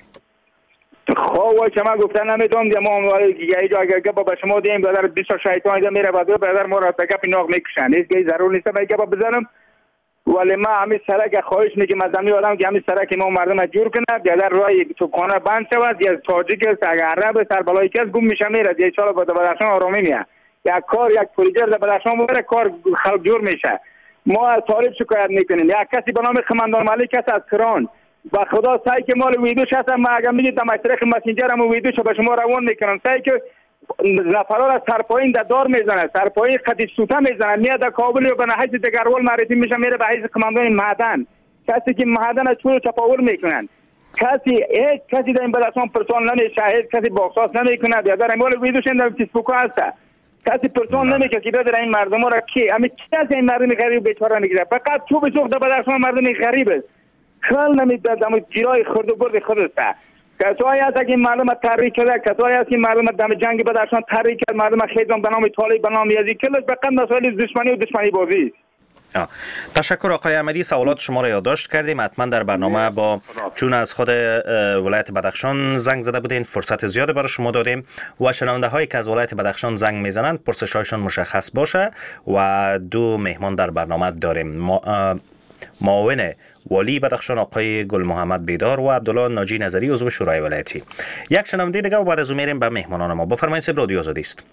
خب چما گفتن نمیدونم دیگه ما یه جا اگر گپ به شما دیم برادر بیست شیطان اینا میره بعد برادر ما را گپ ناق میکشن هیچ چیز ضرور نیست من گپ بزنم ولی ما همین سرک خواهش میگم از همین آدم که همین سرک ما مردم جور کنه در راه تو خانه بند شود یا تاجیک است اگر عرب سر بالای کس گم میشه میره یه چاله با بدخشان آرامی میاد یک کار یک پروژه در بدخشان میره کار خلق جور میشه ما از طالب شکایت میکنیم یک کسی به نام خمندان ملک است از کران با خدا سعی که مال ویدیوش هست ما اگر میدید در طریق مسنجر هم ویدیوش به شما روان میکنم سعی که نفرار از سرپایین در دار میزنه سرپایین خدیج سوته میزنه میاد در کابل و به نحیث دگروال معرفی میشه میره به حیث کماندان معدن کسی که معدن از چور چپاول میکنن کسی هیچ کسی در این بدخشان پرسان نمیشه هیچ کسی باکساس نمیکنه بیادر اموال ویدیوش در فیسبوک هست کسی پرسان نمیکنه که بیادر این مردم را کی همه کی از این مردم غریب بیچاره میگیره فقط تو بسوخ در بدخشان مردم غریب است خیال نمیده دم جیرای خرد و برد خود است کسایی هست که مردم تحریک کرده کسایی هست که مردم دم جنگ بدخشان تحریک کرد مردم خیزان به نام طالب به نام یزی کلش فقط مسائل دشمنی و دشمنی بازی آه. تشکر آقای احمدی سوالات شما را یادداشت کردیم حتما در برنامه با چون از خود ولایت بدخشان زنگ زده بودین فرصت زیاد برای شما دادیم و شنونده هایی که از ولایت بدخشان زنگ میزنند پرسش هایشان مشخص باشه و دو مهمان در برنامه داریم ما معاون والی بدخشان آقای گل محمد بیدار و عبدالله ناجی نظری عضو شورای ولایتی. یک شنونده دیگه و بعد از اون میریم به مهمانان ما. بفرمایید سب رادیو آزادی است.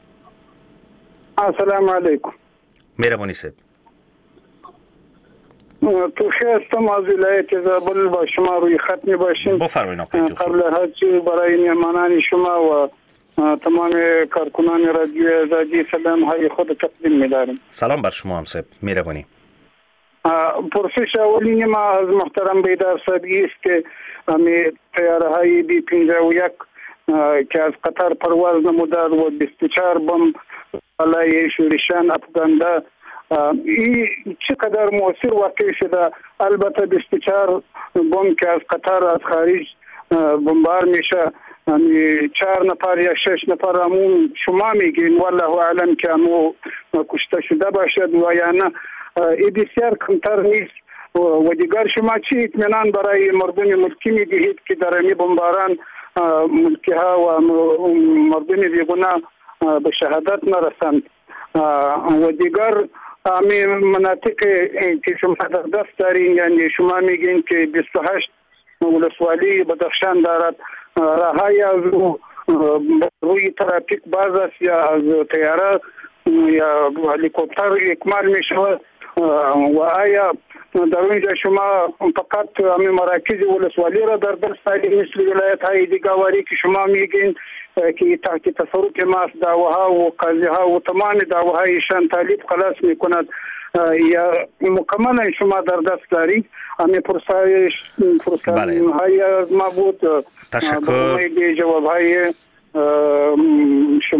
السلام علیکم. مهربانی سب. توخی هستم از ولایت زابل با شما روی خط می باشیم. بفرمایید آقای توخی. قبل از چیز برای مهمانان شما و تمام کارکنان رادیو آزادی سلام های خود تقدیم می دارم. سلام بر شما هم سب. مهربانی. پرسش اولی ما از محترم بیدار صاحب است که امی طیاره های بی پنجاه و یک که از قطر پرواز نمودند و بیست و چهار بم علیه شورشیان افغانده این چقدر مؤثر واقع شده البته بیست و چهار بم که از قطر از خارج بمبار میشه چهار نفر یا شش نفر همون شما میگین والله اعلم که همو کشته شده باشد و یا نه ای بسیار کمتر نیست و دیگر شما چی اطمینان برای مردم ملکی میدهید که در این بمباران ملکی ها و مردم بیگناه به شهادت نرسند و دیگر همین مناطق که شما در دست دارین یعنی شما میگین که بیست و هشت ولسوالی بدخشان دارد راههای از روی ترافیک باز است یا از طیاره یا هلیکوپتر اکمال می شود و آیا در اونجا شما فقط همین مراکز ولسوالی را در دست دارید مثل ولایت های دیگه که شما میگین که تحت تصرف ماست دعواها و قاضیها و تمام دعواهایشان تعلیف خلاص میکند یا مکملا شما در دست دارید همین پرسش پرسش های ما بود تشکر جواب های شما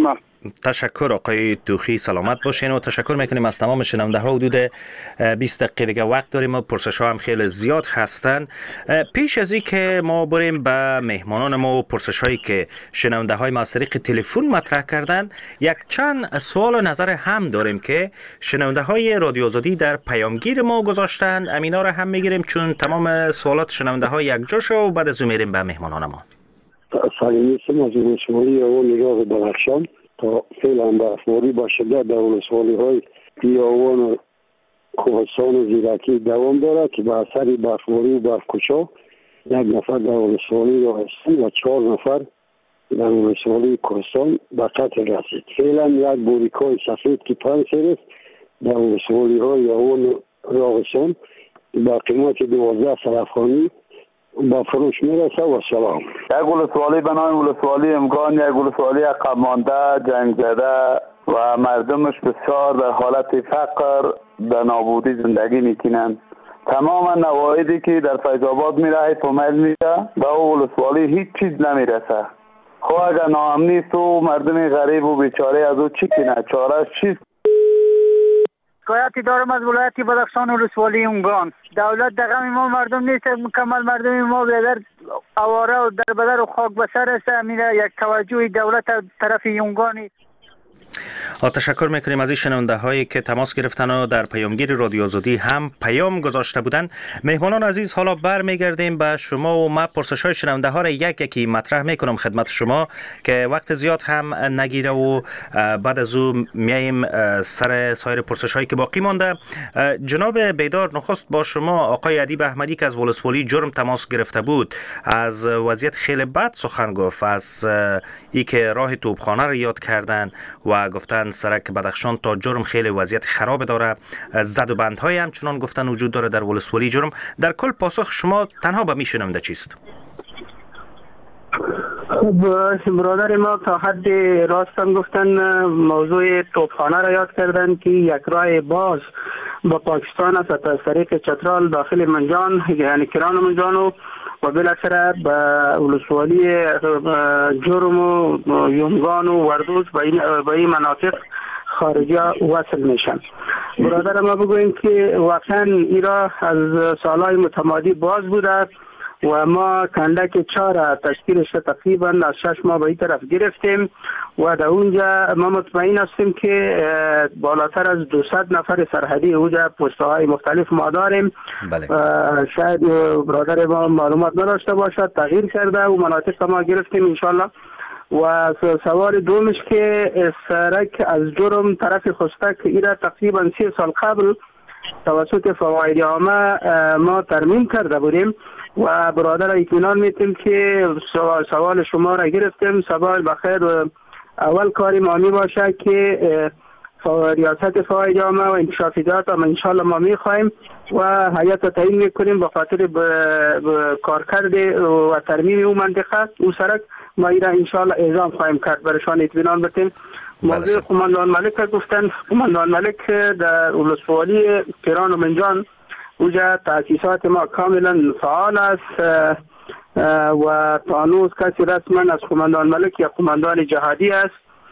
تشکر آقای دوخی، سلامت باشین و تشکر میکنیم از تمام شنونده ها. حدود بیست دقیقه دیگه وقت داریم و پرسش ها هم خیلی زیاد هستن. پیش از این که ما بریم به مهمانان ما و پرسش هایی که شنونده های ما از طریق تلفن مطرح کردن، یک چند سوال و نظر هم داریم که شنونده های رادیو آزادی در پیامگیر ما گذاشتن. امینا را هم میگیریم چون تمام سوالات شنونده ها یک جا شد و بعد از اون میریم به مهمانان ما. سلام از ولسوالی اول راه بدخشان تا فعلا به افواری با شدت در ولسوالی های بیابان و کوهستان و زیرکی دوام دارد که به اثر برفباری و برفکشا یک نفر در ولسوالی راهستان و چهار نفر در ولسوالی کوهستان به قتل رسید. فعلا یک بوریکای سفید که پنج سر در ولسوالی های اول راهستان با قیمت دوازده سرافخانی با فروش میرسه و سلام. یک ولسوالی به نام ولسوالی امگان، یک ولسوالی عقب مانده، جنگ زده و مردمش بسیار در حالت فقر در نابودی زندگی میکنند. تمام نوایدی که در فیض آباد میره پومیل میره به او ولسوالی هیچ چیز نمیرسه. خب اگر ناامنی است و مردم غریب و بیچاره از او چی کنه؟ چارهش چیست؟ شکایتی دارم از ولایت بدخشان ولسوالی اونگان. دولت در غم ما مردم نیست، مکمل مردم ما بدر آواره و در بدر و خاک بسر است. میره یک توجه دولت طرف اونگانی. تشکر میکنیم از این شنونده هایی که تماس گرفتن و در پیامگیر رادیو آزادی هم پیام گذاشته بودن. مهمانان عزیز، حالا برمیگردیم به شما و ما پرسش های شنونده ها را یک یکی مطرح میکنم خدمت شما که وقت زیاد هم نگیره و بعد از او میایم سر سایر پرسش هایی که باقی مانده. جناب بیدار، نخست با شما آقای ادیب احمدی که از ولسوالی جرم تماس گرفته بود از وضعیت خیلی بد سخن گفت، از ای که راه توپخانه را یاد کردن و گفتن سرک بدخشان تا جرم خیلی وضعیت خراب داره، زد و بندهای همچنان گفتن وجود داره در ولسوالی جرم. در کل پاسخ شما تنها به می شنونده چیست؟ برادر ما تا حد راستم گفتن موضوع توپخانه را یاد کردن که یک راه باز با پاکستان است از طریق چترال داخل منجان، یعنی کران منجان و و بالاخره به ولسوالی جرم و یومگان و وردوز به این مناطق خارجی وصل میشن. برادر ما بگویم که واقعا ایرا از سالهای متمادی باز بوده و ما کندک چهار تشکیلش تقریبا از شش ماه به این طرف گرفتیم و در اونجا ما مطمئن هستیم که بالاتر از دویست نفر سرحدی اونجا پست‌های مختلف ما داریم. بله. شاید برادر ما معلومات نداشته باشد، تغییر کرده و مناطق ما گرفتیم انشالله. و سوال دومش که سرک از جرم طرف خستک ایرا تقریبا سی سال قبل توسط فواید عامه ما ترمیم کرده بودیم و برادر اطمینان میتیم که سوال, سوال شما را گرفتیم. سوال بخیر اول کاری ما می باشه که ریاست فواید عامه و انکشافیات هم انشالله ما میخوایم و هیئت تعیین میکنیم به خاطر کارکرد و ترمیم اون منطقه او سرک ما ایرا انشالله اعزام خواهیم کرد. برشان اطمینان بتیم. موضوع قماندان ملک گفتن، قماندان ملک در ولسوالی کران و منجان اوجا تاسیسات ما کاملا فعال است و تانوز کسی رسما از قماندان ملک یا قماندان جهادی است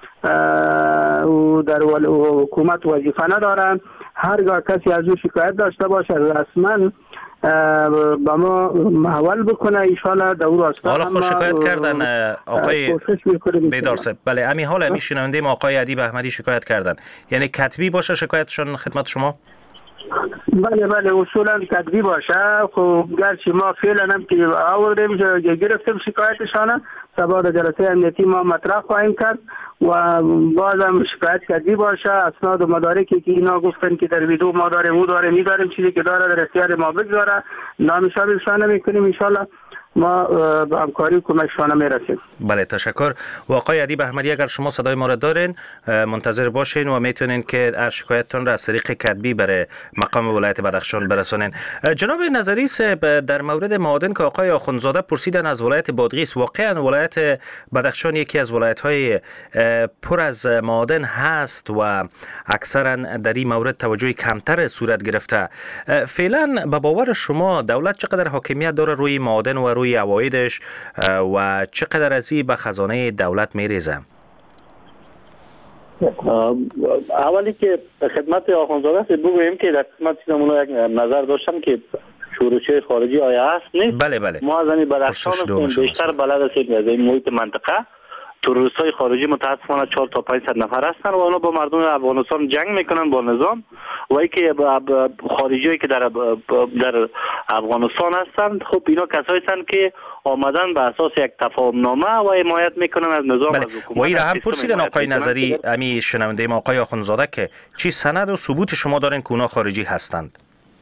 و در حکومت وظیفه ندارن. هرگاه کسی از او شکایت داشته باشه رسما با ما محول بکنه انشالله در او راستا. حالا خود شکایت کردن آقای بیدار صاحب؟ بله، همین حال همی شنوندیم آقای ادیب احمدی شکایت کردن، یعنی کتبی باشه شکایتشون خدمت شما؟ بله بله اصولا کتبی باشه. خب گرچه ما فعلا هم که آوردیم گرفتیم شکایتشانه، سبا در جلسه امنیتی ما مطرح خواهیم کرد و بازم شکایت کتبی باشه. اسناد و مدارکی که اینا گفتن که در ویدیو ما داریم او داریم میداریم، چیزی که داره در اختیار ما بگذاره، نامشا بشانه میکنیم انشالله ما به همکاری کمک شانه میرسیم. بله تشکر. و آقای ادیب احمدی اگر شما صدای ما را دارین منتظر باشین و میتونین که هر شکایتتون را از طریق کتبی برای مقام ولایت بدخشان برسانین. جناب نظری صاحب، در مورد معادن که آقای آخوندزاده پرسیدن از ولایت بادغیس، واقعا ولایت بدخشان یکی از ولایت‌های پر از معادن هست و اکثرا در این مورد توجه کمتر صورت گرفته. فعلا به باور شما دولت چقدر حاکمیت داره روی معادن و روی عوایدش و چقدر از این به خزانه دولت میریزه؟ اولی که خدمت آخوندزاده است بگوییم که در قسمت چیزمون یک نظر داشتم که شورش‌های خارجی آیا هست نیست. بله بله. ما از این بدخشان هستیم، بیشتر بلد هستیم از این محیط منطقه. تروریست‌های خارجی متاسفانه چهار تا پانصد نفر هستن و اونا با مردم افغانستان جنگ میکنن با نظام و ای که خارجیایی که در در افغانستان هستند، خب اینا کسایی هستند که آمدن به اساس یک تفاهم نامه و حمایت میکنن از نظام. بله. از حکومت. و این را هم پرسیدن آقای نظری، امی شنونده ما آقای آخوندزاده، که چی سند و ثبوت شما دارین که اونا خارجی هستند؟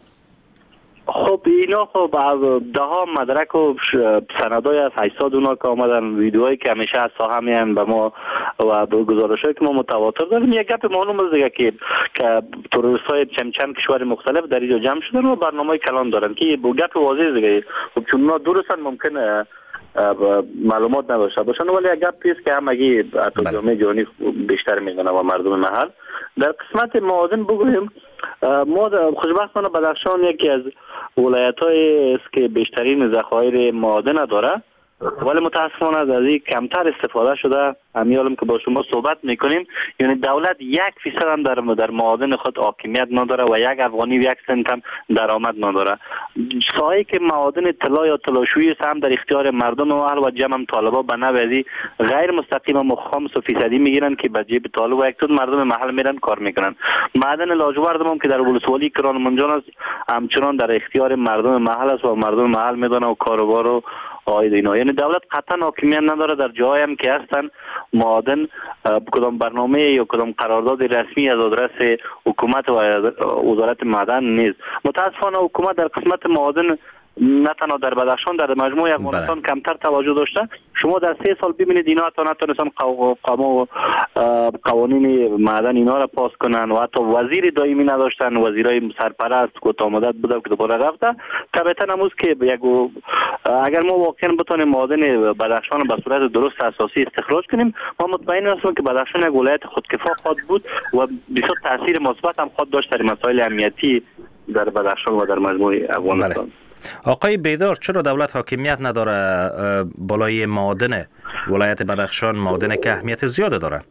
خب اینا خب ده ها مدرک و سندای از هشتصد اونا که آمدن، ویدیوهایی که همیشه از ساحه میان به ما و گزارشایی که ما متواتر داریم. یک گپ معلوم است دیگه که که تروریست‌های چند چند کشور مختلف در اینجا جمع شدن و برنامه کلان دارن که گپ واضحه دیگه. خب چون اونا درستن ممکنه معلومات نداشته باشن، ولی یک گپ است که همگی حتی جامعه جهانی بیشتر میدونن و مردم محل. در قسمت معادن بگویم، ما خوشبختانه بدخشان یکی از ولایت‌های است که بیشترین ذخایر معادن داره، ولی متاسفانه از این کمتر استفاده شده. همیالم که با شما صحبت میکنیم، یعنی دولت یک فیصد هم در در معادن خود حاکمیت نداره و یک افغانی و یک سنت هم درآمد نداره. ساحه‌ای که معادن طلا یا طلاشویی است هم در اختیار مردم محل و جمع هم طالبا به نوعی غیر مستقیم و خامس و فیصدی میگیرن که به جیب طالب و یک تو مردم محل میرن کار میکنن. معدن لاجورد هم که در ولسوالی کران منجان است همچنان در اختیار مردم محل است و مردم محل میدونن و کاروبار و آید اینا. یعنی دولت قطعا حاکمیت نداره در جایی هم که هستن معادن. کدام برنامه یا کدام قرارداد رسمی از آدرس حکومت و وزارت معدن نیست. متاسفانه حکومت در قسمت معادن نه تنها در بدخشان، در مجموع افغانستان کمتر توجه داشته. شما در سه سال ببینید اینا حتی نتونستن قانون قوانین معدن اینا را پاس کنن و حتی وزیر دائمی نداشتن. وزیرای سرپرست کوتاه مدت بوده که دوباره رفته. طبعا امروز که یک اگر ما واقعا بتونیم معدن بدخشان به صورت درست اساسی استخراج کنیم، ما مطمئن هستیم که بدخشان یک ولایت خودکفا خواهد بود و بسیار تاثیر مثبت هم خواهد داشت در مسائل امنیتی در بدخشان و در مجموع افغانستان. بله. آقای بیدار، چرا دولت حاکمیت نداره بالای معادن ولایت بدخشان، معادن که اهمیت زیاده داره؟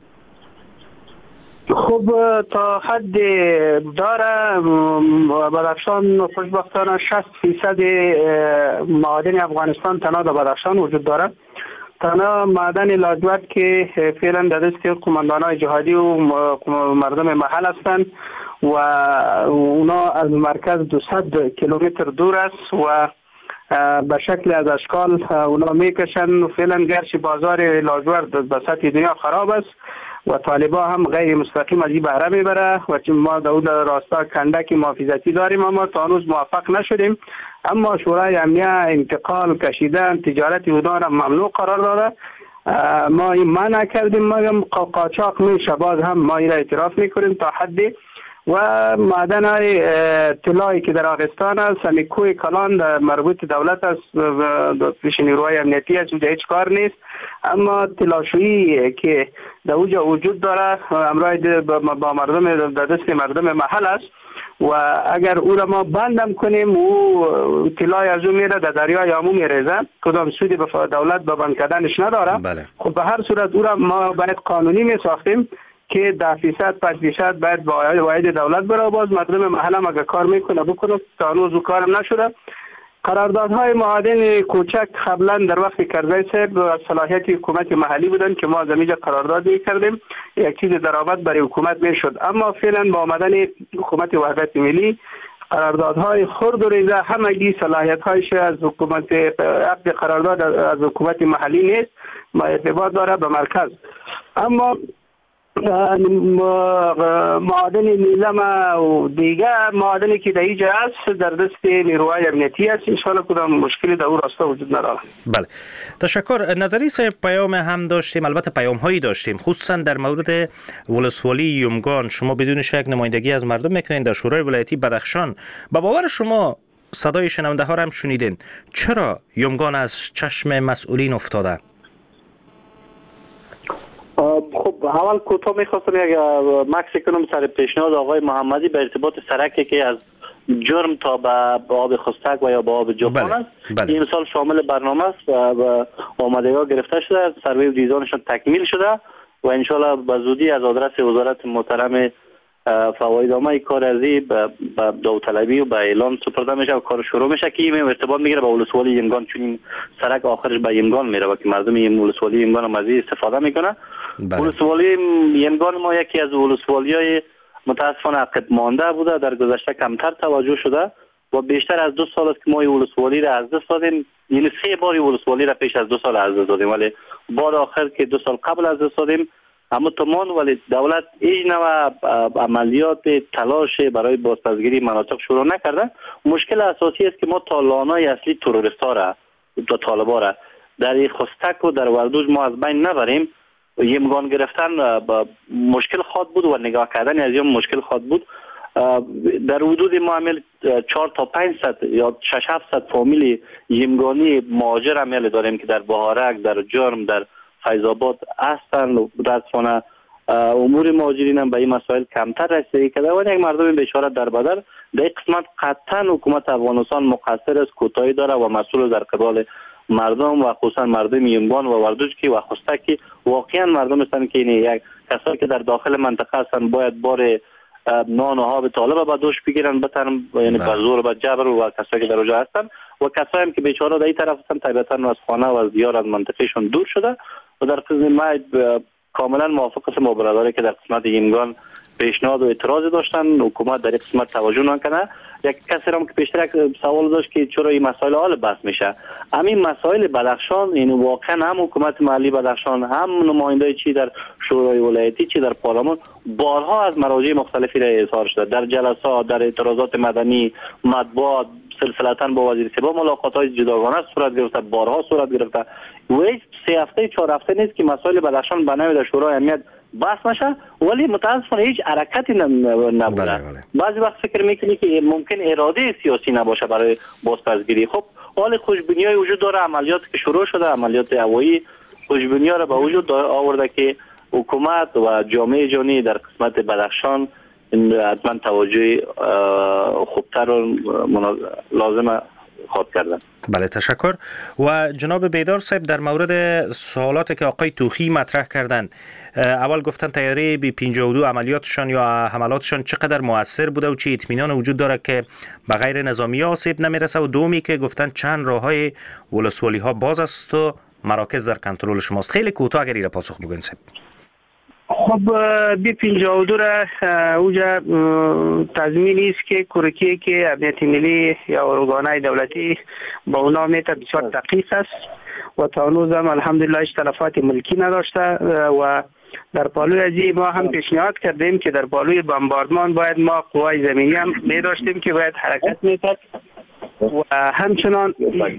خب تا حد داره. بدخشان خوشبختانه شصت فیصد معادن افغانستان تنها در بدخشان وجود داره. تنها معدن لاجورد که فعلا در دست قماندانای جهادی و مردم محل هستند و اونا از مرکز دویست کیلومتر دور است و به شکل از اشکال اونا میکشن و فعلا گرچه بازار لاجورد به سطح دنیا خراب است و طالبا هم غیر مستقیم از این بهره میبره و چون ما در راستا کندک محافظتی داریم اما تا هنوز موفق نشدیم. اما شورای امنیه انتقال کشیدن تجارت اونا را ممنوع قرار داده. ما این منع کردیم، ما قاچاق میشه، باز هم ما این را اعتراف میکنیم تا حدی. و معدن های طلایی که در آغستان است، همی کوی کلان در مربوط دولت است، پیش نیروهای امنیتی است، اونجا هیچ کار نیست. اما طلاشویی که در اونجا وجود داره همراه با مردم در دست مردم محل است و اگر او را ما بندم کنیم او طلای از اون میره در دریای آمو میریزه، کدام سودی به دولت به بند کردنش نداره. بله. خب به هر صورت او را ما باید قانونی می ساختیم که ده فیصد پنج فیصد باید با واحد دولت بره. باز مردم محل هم اگر کار میکنه بکنه، تا هنوز او کارم نشده. قراردادهای معادن کوچک قبلا در وقت کرزی صاحب صلاحیت حکومت محلی بودن که ما زمینجا قرارداد میکردیم، یک چیز درآمد برای حکومت میشد. اما فعلا با آمدن حکومت وحدت ملی قراردادهای خرد و ریزه همگی صلاحیت‌هایش از حکومت عقد قرارداد از حکومت محلی نیست، ما ارتباط داره به مرکز. اما معادن نیلم و دیگه معادنی که در اینجا است در دست نیروهای امنیتی است. انشاءالله کدام مشکلی در اون راستا وجود نداره. بله، تشکر. نظری صاحب پیام هم داشتیم، البته پیام هایی داشتیم، خصوصا در مورد ولسوالی یومگان. شما بدون شک نمایندگی از مردم میکنین در شورای ولایتی بدخشان. به باور شما صدای شنونده ها هم شنیدین، چرا یومگان از چشم مسئولین افتاده؟ خب اول کوتاه میخواستم یک مکس کنم سر پیشنهاد آقای محمدی به ارتباط سرکی که از جرم تا به آب خستک و یا به آب جوفان است. بله. این سال شامل برنامه است و آمادگی ها گرفته شده، سروی و دیزاینشون تکمیل شده و انشالله به زودی از آدرس وزارت محترم فوایدنامه کار ازی به داوطلبی و به اعلام سپرده میشه و کار شروع میشه که این ارتباط میگیره با ولسوالی یمگان، چون این سرک آخرش به یمگان میره و که مردم این ولسوالی یمگان هم از این استفاده میکنه. ولسوالی یمگان ما یکی از ولسوالی های متاسفانه عقب مانده بوده، در گذشته کمتر توجه شده و بیشتر از دو سال است که ما ولسوالی را از دست دادیم، یعنی سه بار ولسوالی را پیش از دو سال از دست دادیم، ولی بار آخر که دو سال قبل از دست دادیم اما تمام ولی دولت هیچ نوع عملیات تلاش برای بازپسگیری مناطق شروع نکرده. مشکل اساسی است که ما تالانای اصلی تروریستا را تا طالبا را در خستک و در وردوج ما از بین نبریم، یمگان گرفتن مشکل خواهد بود و نگاه کردن از این مشکل خواهد بود. در حدود ما عمل چهار تا پانصد یا شش هفتصد فامیل یمگانی مهاجر عمل داریم که در بهارک، در جرم، در فیض آباد هستند و متاسفانه امور مهاجرین هم به این مسائل کمتر رسیدگی کرده و یک مردم بیچاره در بدر در این قسمت قطعا حکومت افغانستان مقصر است، کوتاهی داره و مسئول در قبال مردم و خصوصا مردم یمگان و وردوج که و خستکی واقعا مردم هستند که این یک کسایی که در داخل منطقه هستند باید بار نان و آب طالب به دوش بگیرن بترن، یعنی به زور و به جبر و کسایی که در اونجا هستن و کسایی هم که بیچاره در این طرف هستن طبیعتا از خانه و از دیار از منطقهشون دور شده و در قسمت ما کاملا موافق هستم با برادری که در قسمت یمگان پیشنهاد و اعتراض داشتن، حکومت در این قسمت توجه نکنه. یک کسی هم که پیشتر سوال داشت که چرا این مسائل حال بحث میشه، همین مسائل بدخشان این واقعا هم حکومت محلی بدخشان هم نماینده چی در شورای ولایتی چی در پارلمان بارها از مراجع مختلفی را اظهار شده، در جلسات، در اعتراضات مدنی، مطبوعات، سلسلتاً با وزیر سبا ملاقات‌های جداگانه صورت گرفته، بارها صورت گرفته و هیچ سه هفته چهار هفته نیست که مسائل بدخشان به نوع در شورای امنیت بحث نشه، ولی متاسفانه هیچ حرکتی نبوده. بعضی وقت فکر میکنی که ممکن اراده سیاسی نباشه برای بازپسگیری. خب حال خوشبینی‌های وجود داره، عملیات که شروع شده، عملیات هوایی خوشبینی‌ها را به وجود آورده که حکومت و جامعه جهانی در قسمت بدخشان حتما توجه خوبتر و لازم خواهد کردن. بله تشکر. و جناب بیدار صاحب در مورد سوالاتی که آقای توخی مطرح کردند، اول گفتن تیاره بی پنجاه و دو عملیاتشان یا حملاتشان چقدر مؤثر بوده و چه اطمینان وجود داره که به غیر نظامی ها آسیب نمیرسه، و دومی که گفتن چند راههای ولسوالی ها باز است و مراکز در کنترل شماست. خیلی کوتاه اگر ایره پاسخ بگوین صاحب. خب بی پنجاه و دو را اوجا تضمینی است که کرکی که امنیت ملی یا ارگانهای دولتی با اونا میته بسیار دقیق است و تا هنوز هم الحمدلله هیچ تلفات ملکی نداشته و در پالوی ازی ما هم پیشنهاد کردیم که در پالوی بمباردمان باید ما قوای زمینی هم می داشتیم که باید حرکت میکرد و همچنان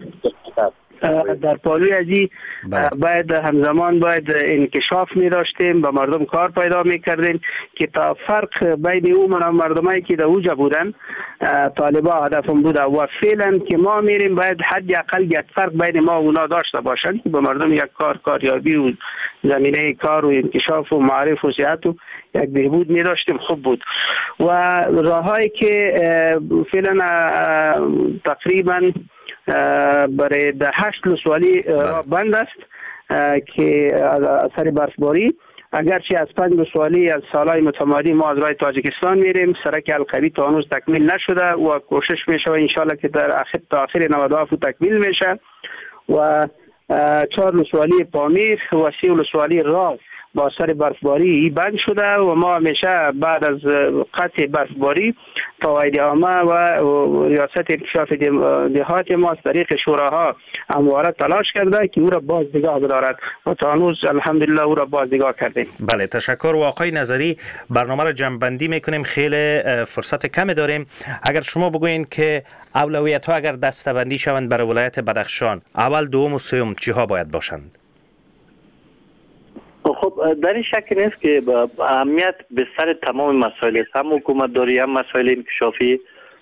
در پالوی ازی باید همزمان باید انکشاف می داشتیم، به مردم کار پیدا می کردیم که تا فرق بین او من مردمایی که در اوجا بودن طالبا هدفم بوده و فعلا که ما میریم باید حد اقل یک فرق بین ما و اونا داشته باشن که به مردم یک کار کاریابی و زمینه کار و انکشاف و معرف و صحت و یک بهبود می داشتیم خوب بود. و راهایی که فعلا تقریبا برای ده هشت ولسوالی بند است که از اثر برفباری، اگرچه از پنج ولسوالی از سالهای متمادی ما از راه تاجیکستان میریم، سرک القوی تا هنوز تکمیل نشده و کوشش میشه و انشالله که در آخر تا آخر نود و هفت تکمیل میشه و چهار ولسوالی پامیر و سی ولسوالی راو با اثر برفباری بند شده و ما همیشه بعد از قطع برفباری قواعد عامه و ریاست انکشاف دهات ما از طریق شوراها همواره تلاش کرده که او را بازنگاه بدارد و تا هنوز الحمدلله او را بازنگاه کردیم. بله تشکر. و آقای نظری برنامه را جمع‌بندی میکنیم، خیلی فرصت کمی داریم. اگر شما بگوین که اولویت ها اگر دسته‌بندی شوند برای ولایت بدخشان، اول، دوم و سوم چی ها باید باشند؟ خب در این شک نیست که اهمیت به سر تمام مسائل است، هم حکومت داری هم مسائل انکشافی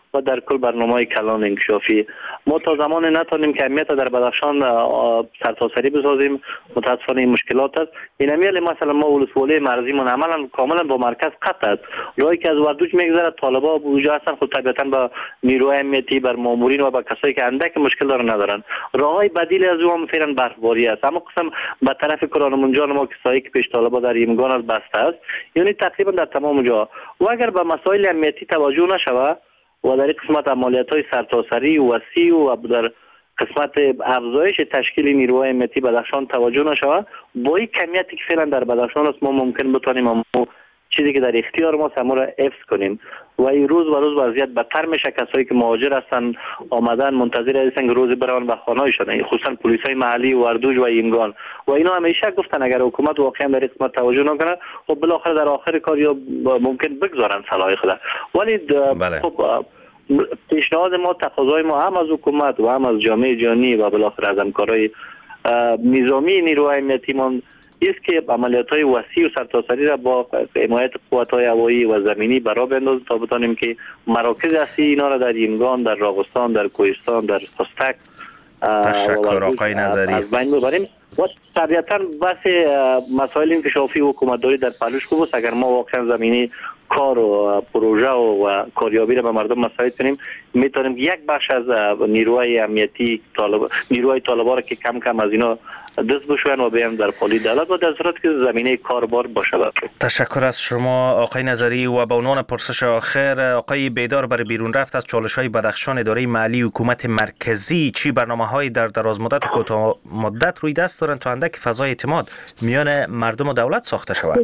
و در کل برنامه کلان انکشافی. ما تا زمان نتونیم که امنیت در بدخشان سرتاسری بسازیم متاسفانه این مشکلات است. این امیال مثلا ما ولسوالی مرزیمون عملا کاملا با مرکز قطع است. راهی که از وردوج میگذره طالبا بوجا هستن، خود طبیعتا با نیروی امنیتی بر مامورین و با کسایی که اندک مشکل دارن ندارن. راههای بدیل از اون فعلا برفباری است. اما قسم به طرف کرانمونجان ما کسایی که پیش طالبا در ایمگان از بسته است، یعنی تقریبا در تمام جا. و اگر به مسائل امنیتی توجه نشود و در قسمت عملیات‌های سرتاسری وسیع و در قسمت افزایش تشکیل نیروهای امنیتی بدخشان توجه نشود، با این کمیتی که فعلا در بدخشان است ما ممکن بتونیم اما چیزی که در اختیار ما سمو را حفظ کنیم. و این روز و روز وضعیت بدتر میشه. کسایی که مهاجر هستن آمدن منتظر هستن که روز برن به خانه‌شان، خصوصا پلیسای محلی وردوج و ایمگان. و اینا همیشه گفتن اگر حکومت واقعا در قسمت توجه نکنه خب بالاخره در آخر کار یا ممکن بگذارن صلاح خود. ولی بله. خب پیشنهاد ما، تقاضای ما هم از حکومت و هم از جامعه جهانی و بالاخره از همکارای نظامی نیروهای امنیتی ما است که عملیات‌های وسیع و سرتاسری را با حمایت قوت‌های هوایی و زمینی برا بندازیم تا بتانیم که مراکز اصلی اینا را در ایمگان، در راغستان، در کوهستان، در خستک تشکر آقای نظری از بین ببریم. و طبیعتاً بس مسائل انکشافی حکومتداری در پلوش خوب است. اگر ما واقعا زمینی کار و پروژه و کاریابی را به مردم مساعد کنیم، میتونیم یک بخش از نیروهای امنیتی طالب نیروهای طالبا را که کم کم از اینا دست بشوین و بیان در پالی دولت و در صورت که زمینه کاربار باشه. تشکر از شما آقای نظری. و به عنوان پرسش آخر، آقای بیدار برای بیرون رفت از چالش‌های بدخشان، اداره مالی حکومت مرکزی چی برنامه‌های در دراز مدت و کوتاه مدت روی دست دارند تا اندک فضای اعتماد میان مردم و دولت ساخته شود؟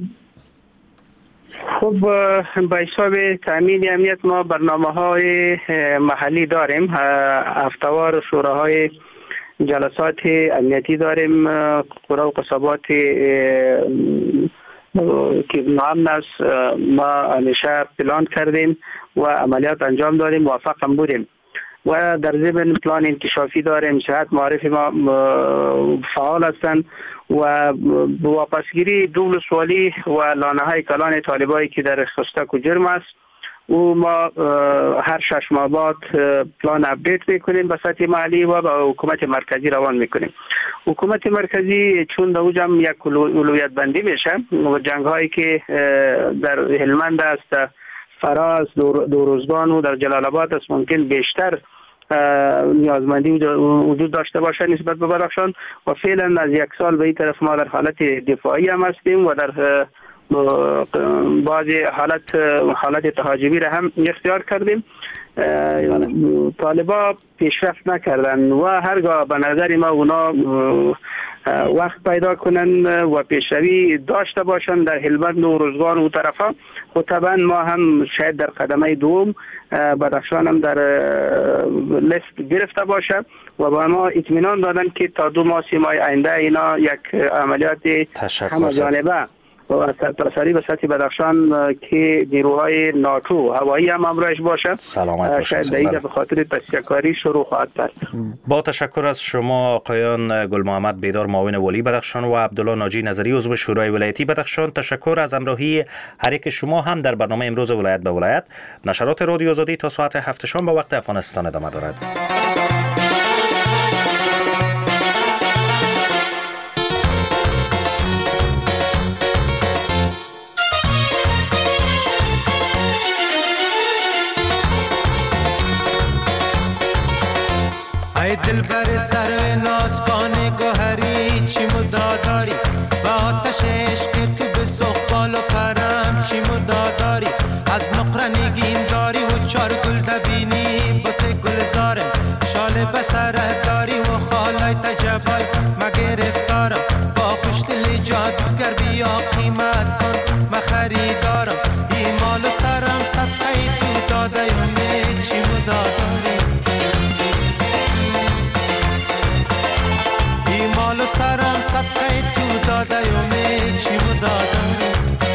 خب به حساب تامین امنیت ما برنامه‌های محلی داریم. هفته‌وار شوراهای جلسات امنیتی داریم. قرا و قصبات که نام است ما همیشه پلان کردیم و عملیات انجام دادیم، موفق هم بودیم. و در ضمن پلان انکشافی داریم. صحت معرف ما فعال هستند و واپسگیری دول سوالی و لانه های کلان طالبایی که در خستک و جرم است او ما هر شش ماه بعد پلان اپدیت میکنیم به سطح محلی و به حکومت مرکزی روان میکنیم. حکومت مرکزی چون در اوجم یک اولویت بندی میشه و جنگ هایی که در هلمند است، فراز، دوروزگان و در جلال آباد است ممکن بیشتر نیازمندی وجود داشته باشه نسبت به بدخشان و فعلا از یک سال به این طرف ما در حالت دفاعی هم هستیم و در بعض حالت حالت تهاجمی را هم اختیار کردیم. طالبا پیشرفت نکردن و هرگاه به نظر ما اونا وقت پیدا کنن و پیشروی داشته باشن در هلمند و روزگان و طرفا و طبعا ما هم شاید در قدمه دوم بدخشان هم در لیست گرفته باشه و با ما اطمینان دادن که تا دو ماه سی ماه آینده اینا یک عملیات همه جانبه و سرتاسری به سطح بدخشان که نیروهای ناتو هوایی هم همراهش باشه شاید دیگه به خاطر تشکیل‌کاری شروع خواهد کرد. با تشکر از شما آقایان گل محمد بیدار معاون والی بدخشان و عبدالله ناجی نظری عضو شورای ولایتی بدخشان. تشکر از همراهی هر یک شما هم در برنامه امروز ولایت به ولایت. نشرات رادیو آزادی تا ساعت هفت شام به وقت افغانستان ادامه دارد. ای دل بر سر و نازکان گوهری چی مداداری و آتش عشق تو به سخبال و پرم چی مداداری از نقره نگین داری و چار گل دبینی بوت گلزارم شال بسره داری و خالای تجبای ما گرفتارم با خوشدلی جادوگر بیا قیمت کن ما خریدارم ایمال و سرم صدقه تو داده یومی چی مداداری مال سرم صدقه تو داده یومی چی مداداری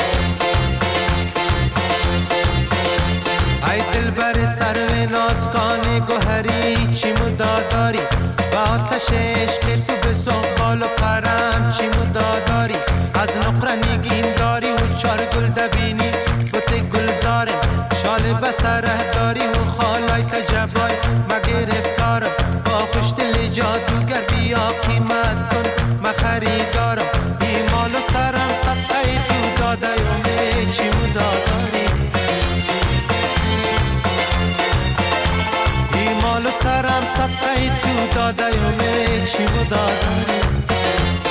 ای دل بر سر و نازکان گوهری چی مداداری با آتش عشق تو به سقبال و پرم چی مداداری از نقره نگین داری و چار گل دبینی بوت گلزارم شال بسره داری و خالای تجبای ما گرفتارم با خوشدل جادوگر بیا قیمت کن ما خریدارم ایمال و سرم صدقه تو داده یومه چی مداداری ایمال و سرم صدقه تو داده یومه چی مداداری